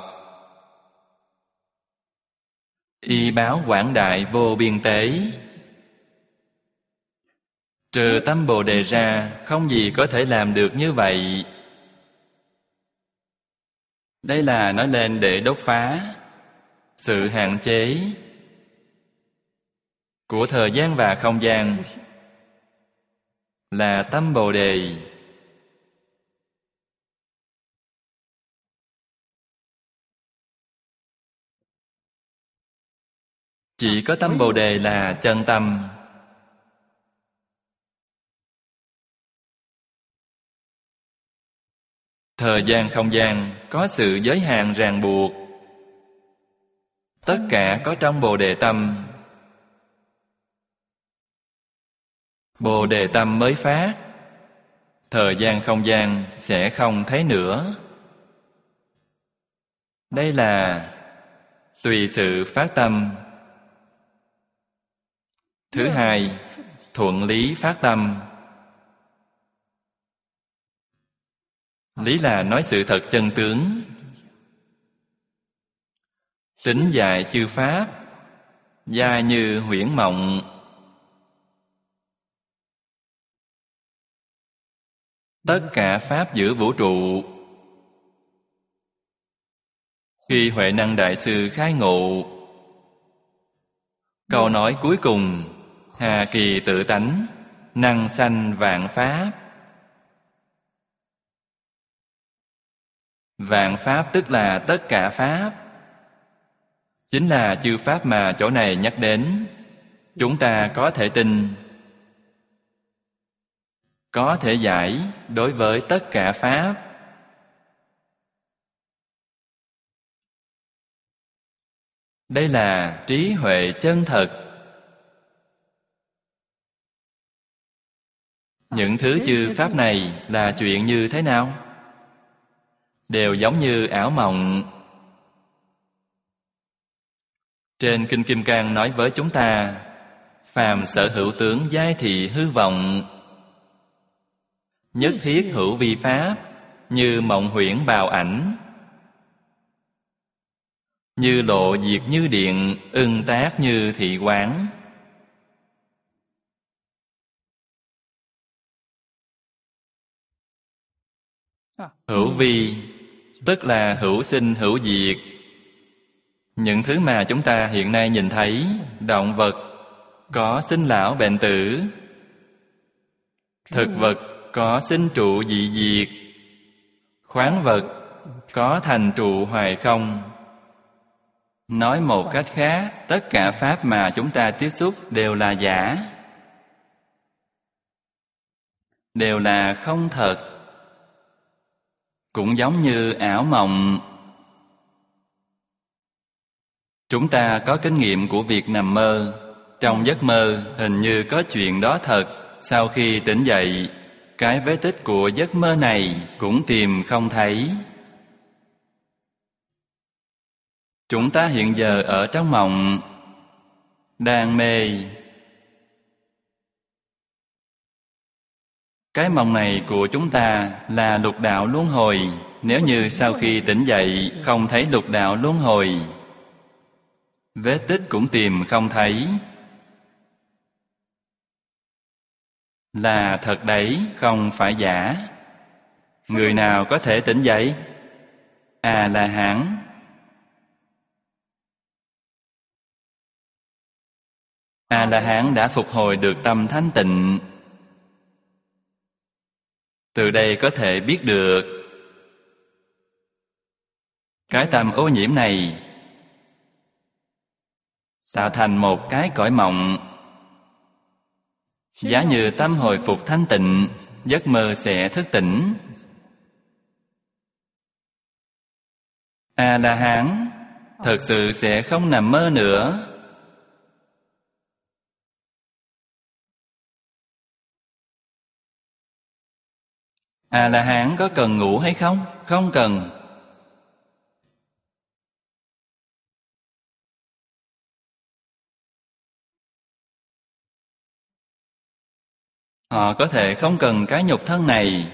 y báo quảng đại vô biên tế. Trừ tâm Bồ Đề ra, không gì có thể làm được như vậy. Đây là nói lên để đốt phá sự hạn chế của thời gian và không gian, là tâm Bồ Đề. Chỉ có tâm Bồ Đề là chân tâm. Thời gian không gian có sự giới hạn ràng buộc, tất cả có trong Bồ Đề tâm. Bồ Đề tâm mới phát, thời gian không gian sẽ không thấy nữa. Đây là tùy sự phát tâm. Thứ hai, thuận lý phát tâm. Lý là nói sự thật chân tướng. Tính dạy chư pháp, gia như huyễn mộng. Tất cả pháp giữa vũ trụ, khi Huệ Năng Đại Sư khai ngộ, câu nói cuối cùng: hà kỳ tự tánh, năng sanh vạn pháp. Vạn pháp tức là tất cả pháp, chính là chư pháp mà chỗ này nhắc đến. Chúng ta có thể tin, có thể giải đối với tất cả pháp. Đây là trí huệ chân thật. Những thứ chư pháp này là chuyện như thế nào? Đều giống như ảo mộng. Trên Kinh Kim Cang nói với chúng ta: phàm sở hữu tướng giai thị hư vọng, nhất thiết hữu vi pháp, như mộng huyễn bào ảnh, như lộ diệt như điện, ưng tác như thị quán. Hữu vi tức là hữu sinh hữu diệt. Những thứ mà chúng ta hiện nay nhìn thấy, động vật có sinh lão bệnh tử, thực vật có sinh trụ dị diệt, khoáng vật có thành trụ hoài không. Nói một cách khác, tất cả pháp mà chúng ta tiếp xúc đều là giả, đều là không thật, cũng giống như ảo mộng. Chúng ta có kinh nghiệm của việc nằm mơ, Trong giấc mơ hình như có chuyện đó thật. Sau khi tỉnh dậy, cái vết tích của giấc mơ này cũng tìm không thấy. Chúng ta hiện giờ ở trong mộng, đang mê. Cái mộng này của chúng ta là lục đạo luân hồi. Nếu như sau khi tỉnh dậy không thấy lục đạo luân hồi, vết tích cũng tìm không thấy, là thật đấy, không phải giả. Người nào có thể tỉnh dậy? A-la-hán. A-la-hán đã phục hồi được tâm thanh tịnh. Từ đây có thể biết được cái tâm ô nhiễm này tạo thành một cái cõi mộng. Giá như tâm hồi phục thanh tịnh, giấc mơ sẽ thức tỉnh. A-la-hán thật sự sẽ không nằm mơ nữa. A-la-hán có cần ngủ hay không? Không cần. Họ có thể không cần cái nhục thân này.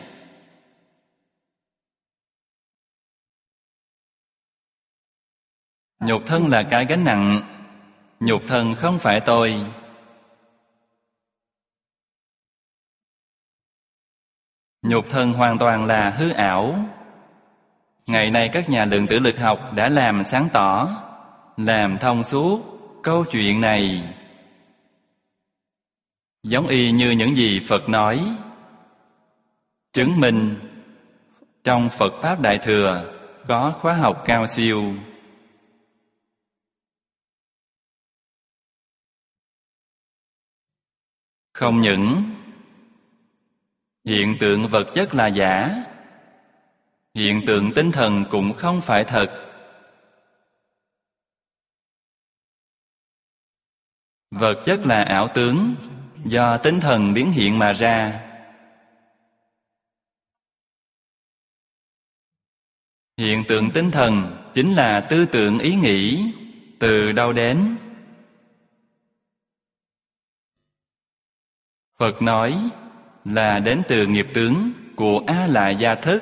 Nhục thân là cái gánh nặng. Nhục thân không phải tôi. Nhục thân hoàn toàn là hư ảo. Ngày nay các nhà lượng tử lực học đã làm sáng tỏ, làm thông suốt câu chuyện này. Giống y như những gì Phật nói. Chứng minh trong Phật Pháp Đại Thừa có khóa học cao siêu. Không những hiện tượng vật chất là giả, hiện tượng tinh thần cũng không phải thật. Vật chất là ảo tướng, do tinh thần biến hiện mà ra. Hiện tượng tinh thần chính là tư tưởng ý nghĩ. Từ đâu đến? Phật nói là đến từ nghiệp tướng của A-lại-gia thức.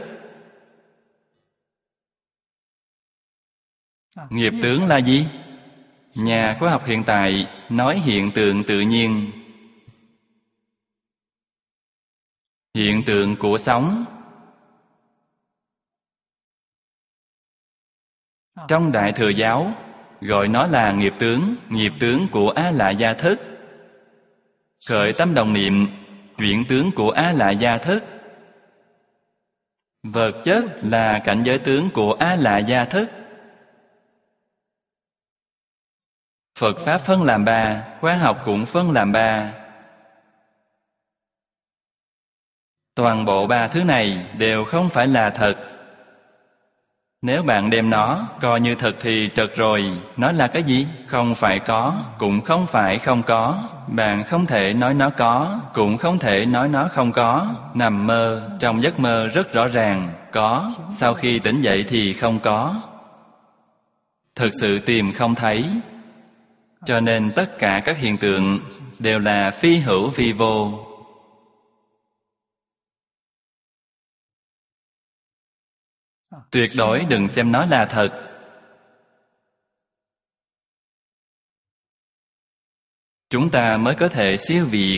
Nghiệp tướng là gì? Nhà khoa học hiện tại nói hiện tượng tự nhiên. Hiện tượng của sóng. Trong Đại Thừa Giáo gọi nó là nghiệp tướng của A-lại-gia thức. Khởi tâm đồng niệm, chuyển tướng của A-lại-gia thức. Vật chất là cảnh giới tướng của A-lại-gia thức. Phật Pháp phân làm ba, khoa học cũng phân làm ba. Toàn bộ ba thứ này đều không phải là thật. Nếu bạn đem nó coi như thật thì trật rồi. Nó là cái gì? Không phải có, cũng không phải không có. Bạn không thể nói nó có, cũng không thể nói nó không có. Nằm mơ, trong giấc mơ rất rõ ràng, có. Sau khi tỉnh dậy thì không có. Thực sự tìm không thấy. Cho nên tất cả các hiện tượng đều là phi hữu vi vô. Tuyệt đối đừng xem nó là thật. Chúng ta mới có thể siêu việt.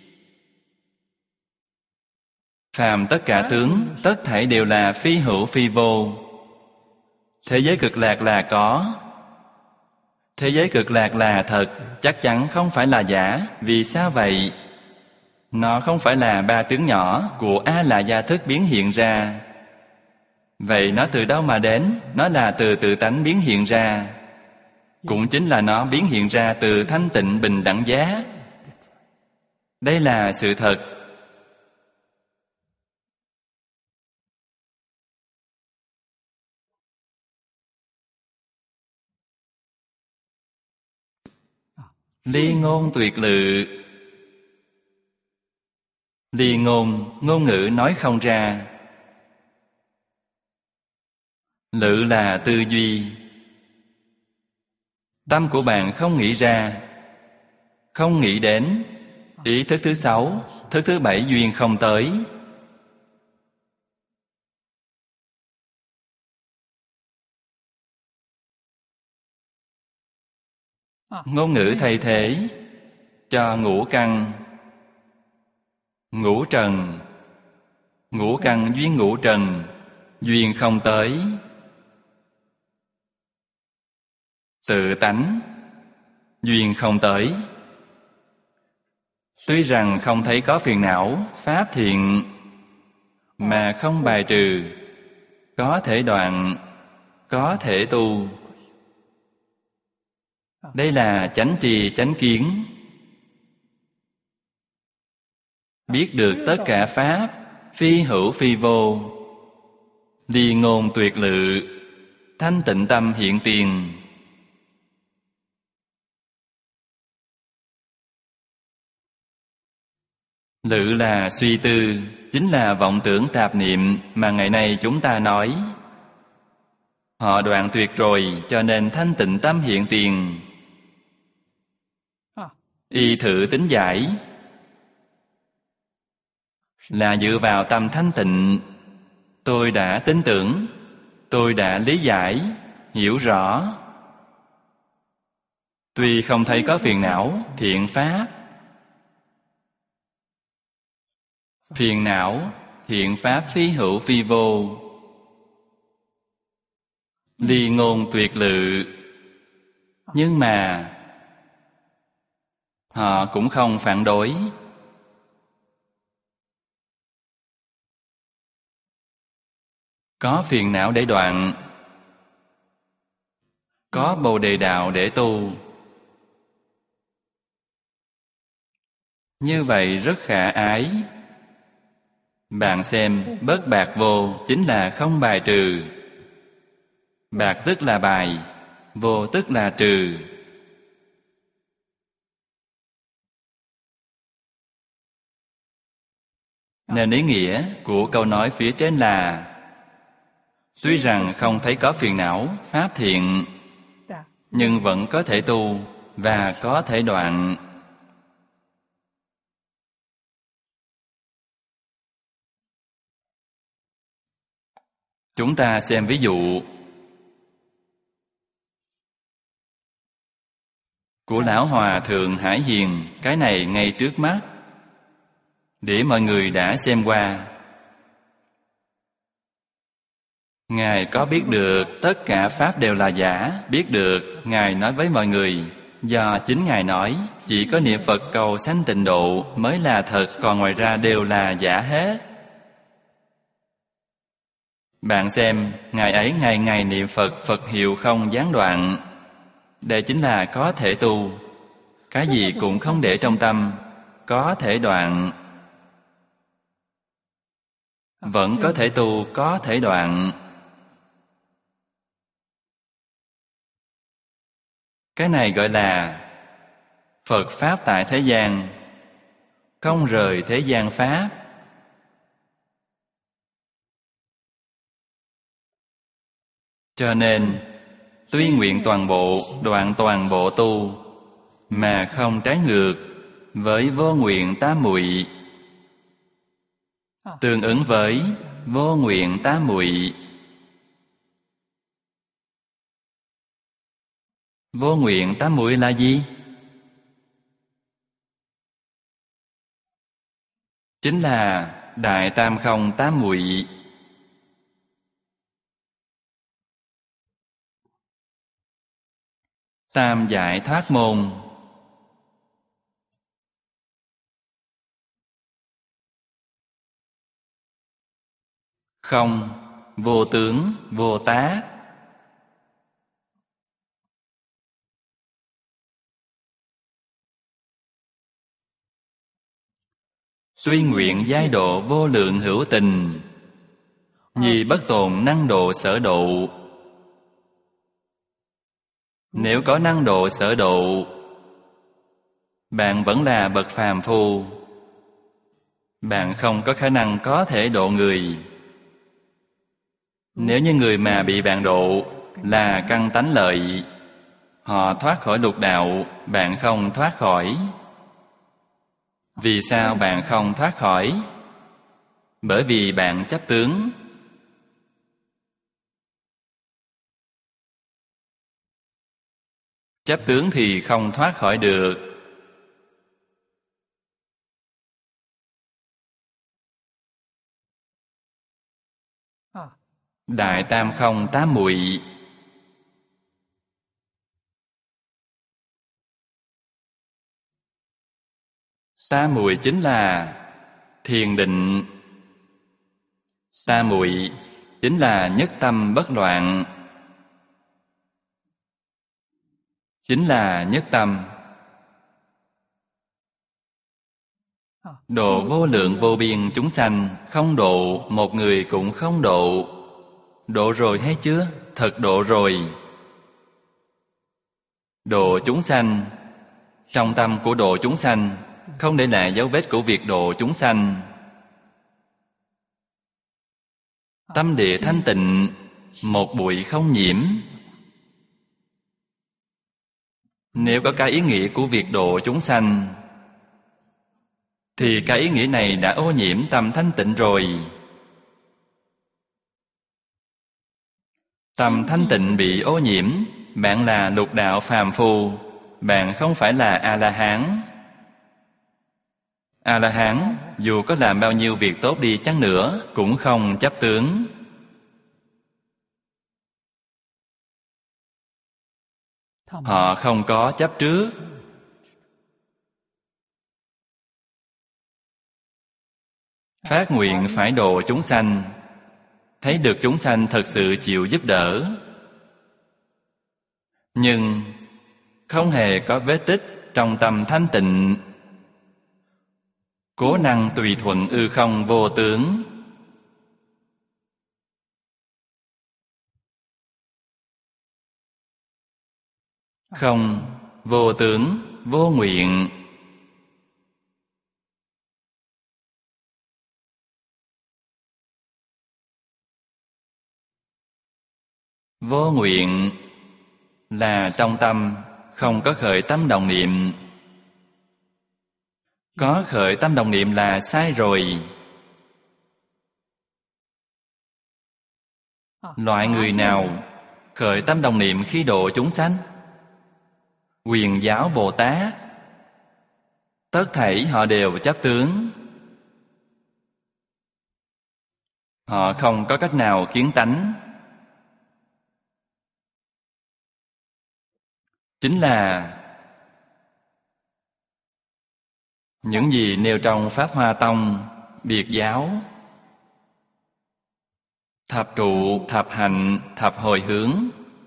Phàm tất cả tướng, tất thảy đều là phi hữu phi vô. Thế giới cực lạc là có. Thế giới cực lạc là thật, chắc chắn không phải là giả. Vì sao vậy? Nó không phải là ba tướng nhỏ của A-lại-gia thức biến hiện ra. Vậy nó từ đâu mà đến? Nó là từ tự tánh biến hiện ra. Cũng chính là nó biến hiện ra từ thanh tịnh bình đẳng giá. Đây là sự thật. Ly ngôn tuyệt lự. Ly ngôn, ngôn ngữ nói không ra. Lự là tư duy. Tâm của bạn không nghĩ ra, không nghĩ đến. Ý thức thứ 6, thức thứ 7 duyên không tới. Ngôn ngữ thay thế cho ngũ căn. Ngũ trần. Ngũ căn duyên ngũ trần, duyên không tới. Tự tánh, duyên không tới. Tuy rằng không thấy có phiền não, pháp thiện, mà không bài trừ, có thể đoạn, có thể tu. Đây là chánh trì chánh kiến. Biết được tất cả pháp, phi hữu phi vô. Ly ngôn tuyệt lự, thanh tịnh tâm hiện tiền. Lự là suy tư, chính là vọng tưởng tạp niệm mà ngày nay chúng ta nói. Họ đoạn tuyệt rồi, cho nên thanh tịnh tâm hiện tiền. Y thử tính giải, là dựa vào tâm thanh tịnh. Tôi đã tin tưởng, tôi đã lý giải, hiểu rõ. Tuy không thấy có phiền não, thiện pháp. Phiền não, thiện pháp phi hữu phi vô. Ly ngôn tuyệt lự. Nhưng mà họ cũng không phản đối. Có phiền não để đoạn, có Bồ Đề đạo để tu. Như vậy rất khả ái. Bạn xem, bất bạc vô chính là không bài trừ. Bạc tức là bài, vô tức là trừ. Nên ý nghĩa của câu nói phía trên là: tuy rằng không thấy có phiền não, pháp thiện, nhưng vẫn có thể tu và có thể đoạn. Chúng ta xem ví dụ của Lão Hòa Thượng Hải Hiền, cái này ngay trước mắt, để mọi người đã xem qua. Ngài có biết được tất cả pháp đều là giả, biết được, Ngài nói với mọi người, do chính Ngài nói, chỉ có niệm Phật cầu sanh tịnh độ mới là thật, còn ngoài ra đều là giả hết. Bạn xem, Ngài ấy ngày ngày niệm Phật, Phật hiệu không gián đoạn. Đây chính là có thể tu. Cái gì cũng không để trong tâm, có thể đoạn. Vẫn có thể tu, có thể đoạn. Cái này gọi là Phật Pháp tại thế gian, không rời thế gian Pháp. Cho nên, tuy nguyện toàn bộ, đoạn toàn bộ tu, mà không trái ngược với vô nguyện tám muội. Tương ứng với vô nguyện tám muội. Vô nguyện tám muội là gì? Chính là Đại Tam Không tám muội. Tam giải thoát môn. Không, vô tướng, vô tác. Tuy nguyện giai độ vô lượng hữu tình, nhi bất tồn năng độ sở độ. Nếu có năng độ sở độ, bạn vẫn là bậc phàm phu. Bạn không có khả năng có thể độ người. Nếu như người mà bị bạn độ là căn tánh lợi, họ thoát khỏi lục đạo, bạn không thoát khỏi. Vì sao bạn không thoát khỏi? Bởi vì bạn chấp tướng. Chấp tướng thì không thoát khỏi được. Đại tam không tám muội. Tam muội chính là thiền định. Tam muội chính là nhất tâm bất loạn. Chính là nhất tâm. Độ vô lượng vô biên chúng sanh, không độ một người cũng không độ. Độ rồi hay chưa? Thật độ rồi. Độ chúng sanh, trong tâm của độ chúng sanh không để lại dấu vết của việc độ chúng sanh. Tâm địa thanh tịnh, một bụi không nhiễm. Nếu có cái ý nghĩa của việc độ chúng sanh, thì cái ý nghĩa này đã ô nhiễm tâm thanh tịnh rồi. Tâm thanh tịnh bị ô nhiễm, bạn là lục đạo phàm phu, bạn không phải là A-la-hán. A-la-hán dù có làm bao nhiêu việc tốt đi chăng nữa cũng không chấp tướng. Họ không có chấp trước. Phát nguyện phải độ chúng sanh, thấy được chúng sanh thật sự chịu giúp đỡ, nhưng không hề có vết tích trong tâm thanh tịnh. Cố năng tùy thuận ư không vô tướng. Không, vô tướng, vô nguyện. Vô nguyện là trong tâm không có khởi tâm đồng niệm. Có khởi tâm đồng niệm là sai rồi. Loại người nào khởi tâm đồng niệm khi độ chúng sanh? Quyền giáo Bồ Tát. Tất thảy họ đều chấp tướng. Họ không có cách nào kiến tánh. Chính là những gì nêu trong Pháp Hoa Tông, biệt giáo, thập trụ, thập hạnh, thập hồi hướng.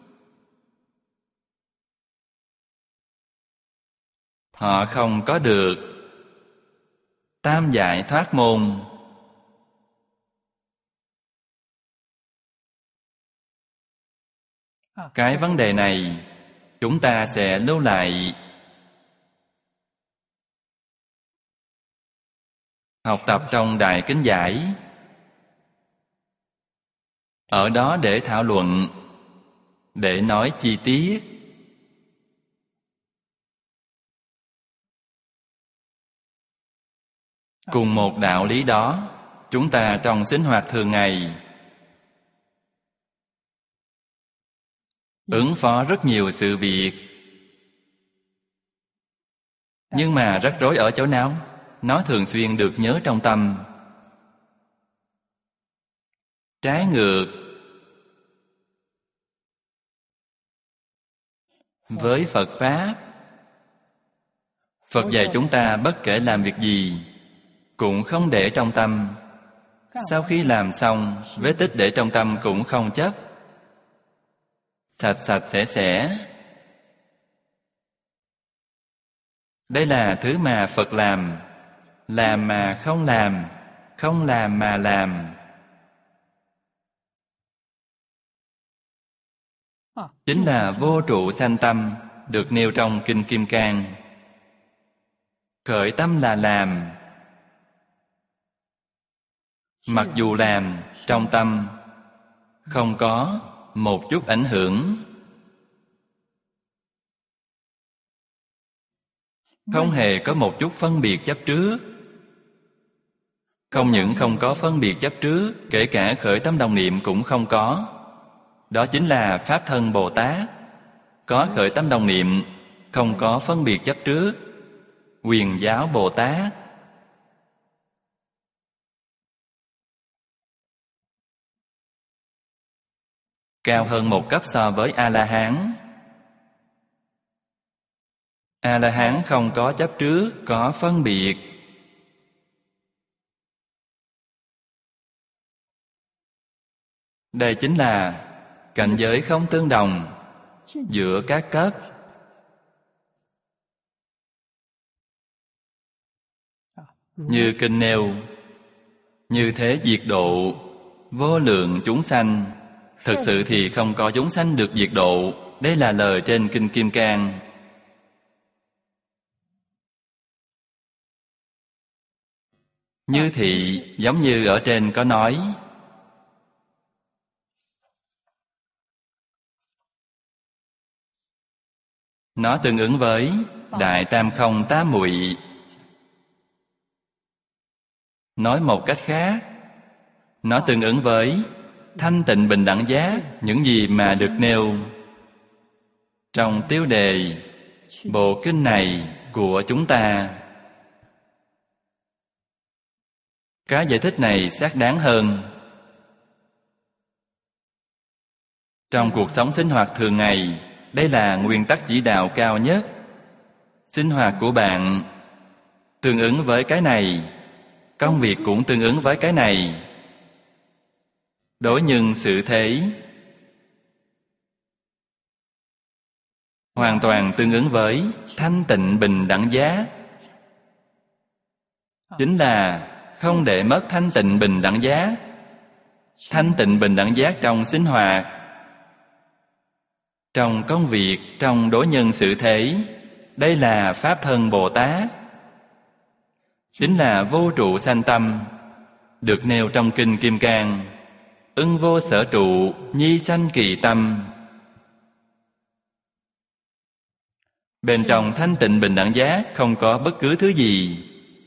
Họ không có được tam giải thoát môn. Cái vấn đề này chúng ta sẽ lưu lại. Học tập trong Đại Kinh Giải, ở đó để thảo luận, để nói chi tiết. Cùng một đạo lý đó, chúng ta trong sinh hoạt thường ngày ứng phó rất nhiều sự việc. Nhưng mà rắc rối ở chỗ nào? Nó thường xuyên được nhớ trong tâm. Trái ngược với Phật Pháp, Phật dạy chúng ta bất kể làm việc gì cũng không để trong tâm. Sau khi làm xong, vết tích để trong tâm cũng không chấp. Sạch sạch sẽ. Đây là thứ mà Phật làm mà không làm, không làm mà làm. Chính là vô trụ sanh tâm, được nêu trong Kinh Kim Cang. Khởi tâm là làm. Mặc dù làm, trong tâm không có một chút ảnh hưởng, không hề có một chút phân biệt chấp trước. Không những không có phân biệt chấp trước, kể cả khởi tâm đồng niệm cũng không có. Đó chính là Pháp Thân Bồ Tát. Có khởi tâm đồng niệm, không có phân biệt chấp trước. Quyền Giáo Bồ Tát. Cao hơn một cấp so với A-la-hán. A-la-hán không có chấp trước, có phân biệt. Đây chính là cảnh giới không tương đồng giữa các cấp. Như kinh nêu, như thế diệt độ vô lượng chúng sanh. Thực sự thì không có chúng sanh được diệt độ. Đây là lời trên Kinh Kim Cang. Như thị giống như ở trên có nói, nó tương ứng với Đại Tam Không Tám Muội. Nói một cách khác, nó tương ứng với thanh tịnh bình đẳng giác, những gì mà được nêu trong tiêu đề bộ kinh này của chúng ta. Cái giải thích này xác đáng hơn. Trong cuộc sống sinh hoạt thường ngày, đây là nguyên tắc chỉ đạo cao nhất. Sinh hoạt của bạn tương ứng với cái này, công việc cũng tương ứng với cái này. Đối nhân xử thế hoàn toàn tương ứng với thanh tịnh bình đẳng giác. Chính là không để mất thanh tịnh bình đẳng giác. Thanh tịnh bình đẳng giác trong sinh hoạt, trong công việc, trong đối nhân xử thế. Đây là Pháp Thân Bồ Tát. Chính là vô trụ sanh tâm, được nêu trong Kinh Kim Cang. Ưng vô sở trụ, nhi sanh kỳ tâm. Bên trong thanh tịnh bình đẳng giác không có bất cứ thứ gì.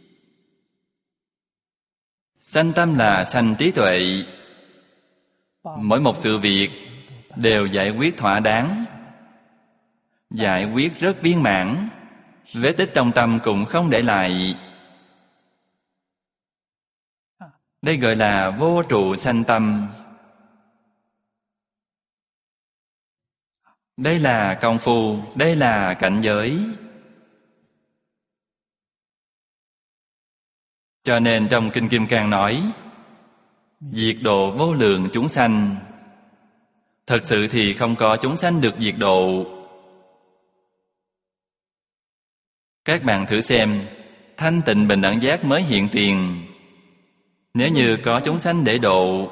Sanh tâm là sanh trí tuệ. Mỗi một sự việc đều giải quyết thỏa đáng, giải quyết rất viên mãn, vết tích trong tâm cũng không để lại. Đây gọi là vô trụ sanh tâm. Đây là công phu, đây là cảnh giới. Cho nên trong Kinh Kim Cang nói, diệt độ vô lượng chúng sanh. Thật sự thì không có chúng sanh được diệt độ. Các bạn thử xem, thanh tịnh bình đẳng giác mới hiện tiền. Nếu như có chúng sanh để độ,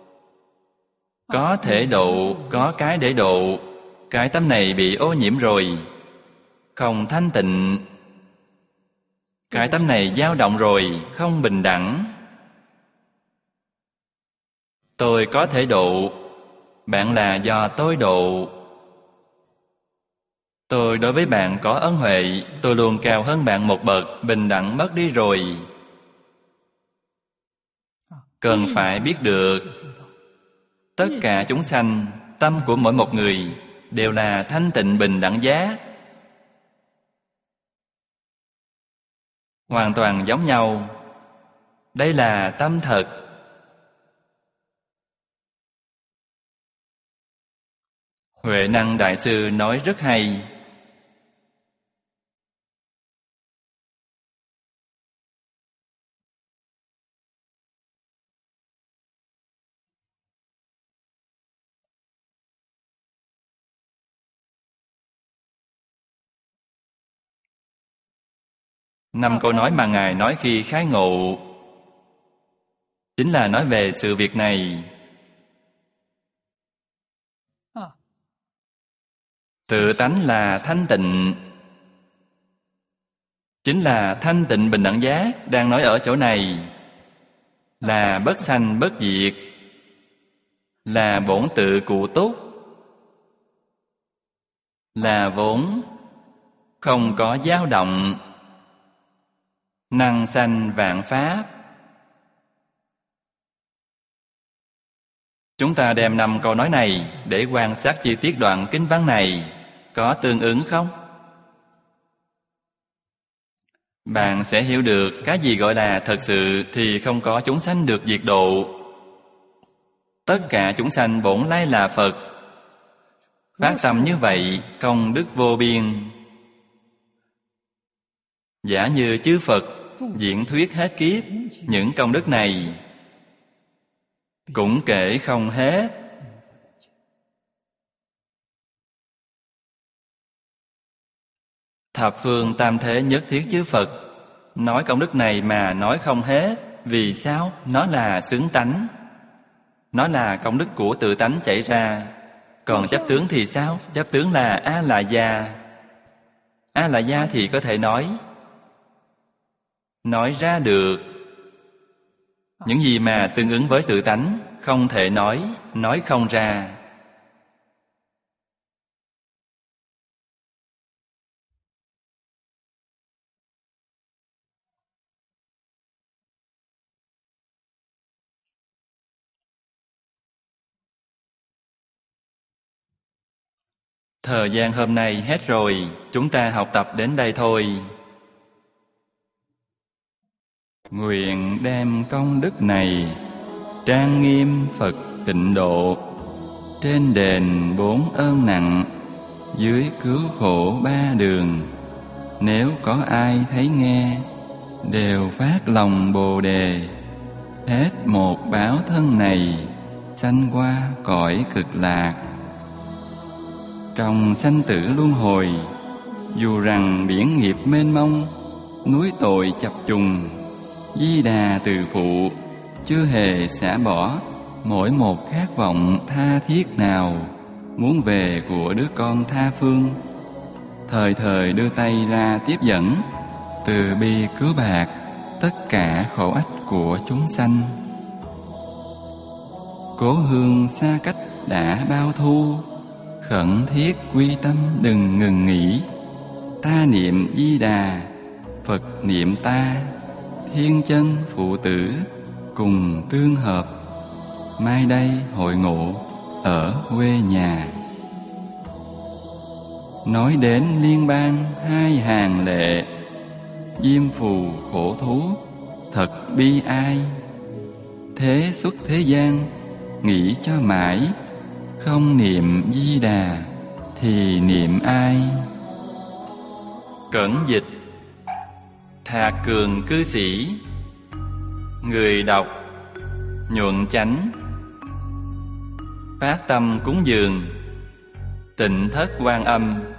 có thể độ, có cái để độ, cái tâm này bị ô nhiễm rồi, không thanh tịnh. Cái tâm này dao động rồi, không bình đẳng. Tôi có thể độ, bạn là do tôi độ. Tôi đối với bạn có ân huệ, tôi luôn cao hơn bạn một bậc, bình đẳng mất đi rồi. Cần phải biết được, tất cả chúng sanh, tâm của mỗi một người đều là thanh tịnh bình đẳng giác, hoàn toàn giống nhau. Đây là tâm thật. Huệ Năng Đại Sư nói rất hay. Năm câu nói mà Ngài nói khi khai ngộ chính là nói về sự việc này. Tự tánh là thanh tịnh, chính là thanh tịnh bình đẳng giác đang nói ở chỗ này, là bất sanh bất diệt, là bổn tự cụ túc, là vốn không có dao động, năng sanh vạn pháp. Chúng ta đem 5 câu nói này để quan sát chi tiết đoạn kinh văn này, có tương ứng không? Bạn sẽ hiểu được cái gì gọi là thật sự thì không có chúng sanh được diệt độ. Tất cả chúng sanh bổn lai là Phật. Phát tâm như vậy, công đức vô biên. Giả như chư Phật diễn thuyết hết kiếp, những công đức này cũng kể không hết. Thập phương tam thế nhất thiết chư Phật nói công đức này mà nói không hết. Vì sao? Nó là xứng tánh, nó là công đức của tự tánh chảy ra. Còn chấp tướng thì sao? Chấp tướng là A-la-gia. A-la-gia thì có thể nói ra được. Những gì mà tương ứng với tự tánh không thể nói không ra. Thời gian hôm nay hết rồi, chúng ta học tập đến đây thôi. Nguyện đem công đức này trang nghiêm Phật tịnh độ, trên đền 4 ơn nặng, dưới cứu khổ 3 đường. Nếu có ai thấy nghe, đều phát lòng Bồ Đề, hết một báo thân này, sanh qua cõi cực lạc. Trong sanh tử luân hồi, dù rằng biển nghiệp mênh mông, núi tội chập trùng, Di Đà từ phụ chưa hề xả bỏ mỗi một khát vọng tha thiết nào muốn về của đứa con tha phương, thời thời đưa tay ra tiếp dẫn, từ bi cứu bạc tất cả khổ ách của chúng sanh. Cố hương xa cách đã bao thu, khẩn thiết quy tâm đừng ngừng nghỉ. Ta niệm Di Đà, Phật niệm ta, thiên chân phụ tử cùng tương hợp. Mai đây hội ngộ ở quê nhà. Nói đến liên bang 2 hàng lệ, diêm phù khổ thú thật bi ai. Thế xuất thế gian nghĩ cho mãi, không niệm Di Đà thì niệm ai? Cẩn dịch. Thà cường cư sĩ, người đọc nhuận chánh. Phát tâm cúng dường Tịnh Thất Quan Âm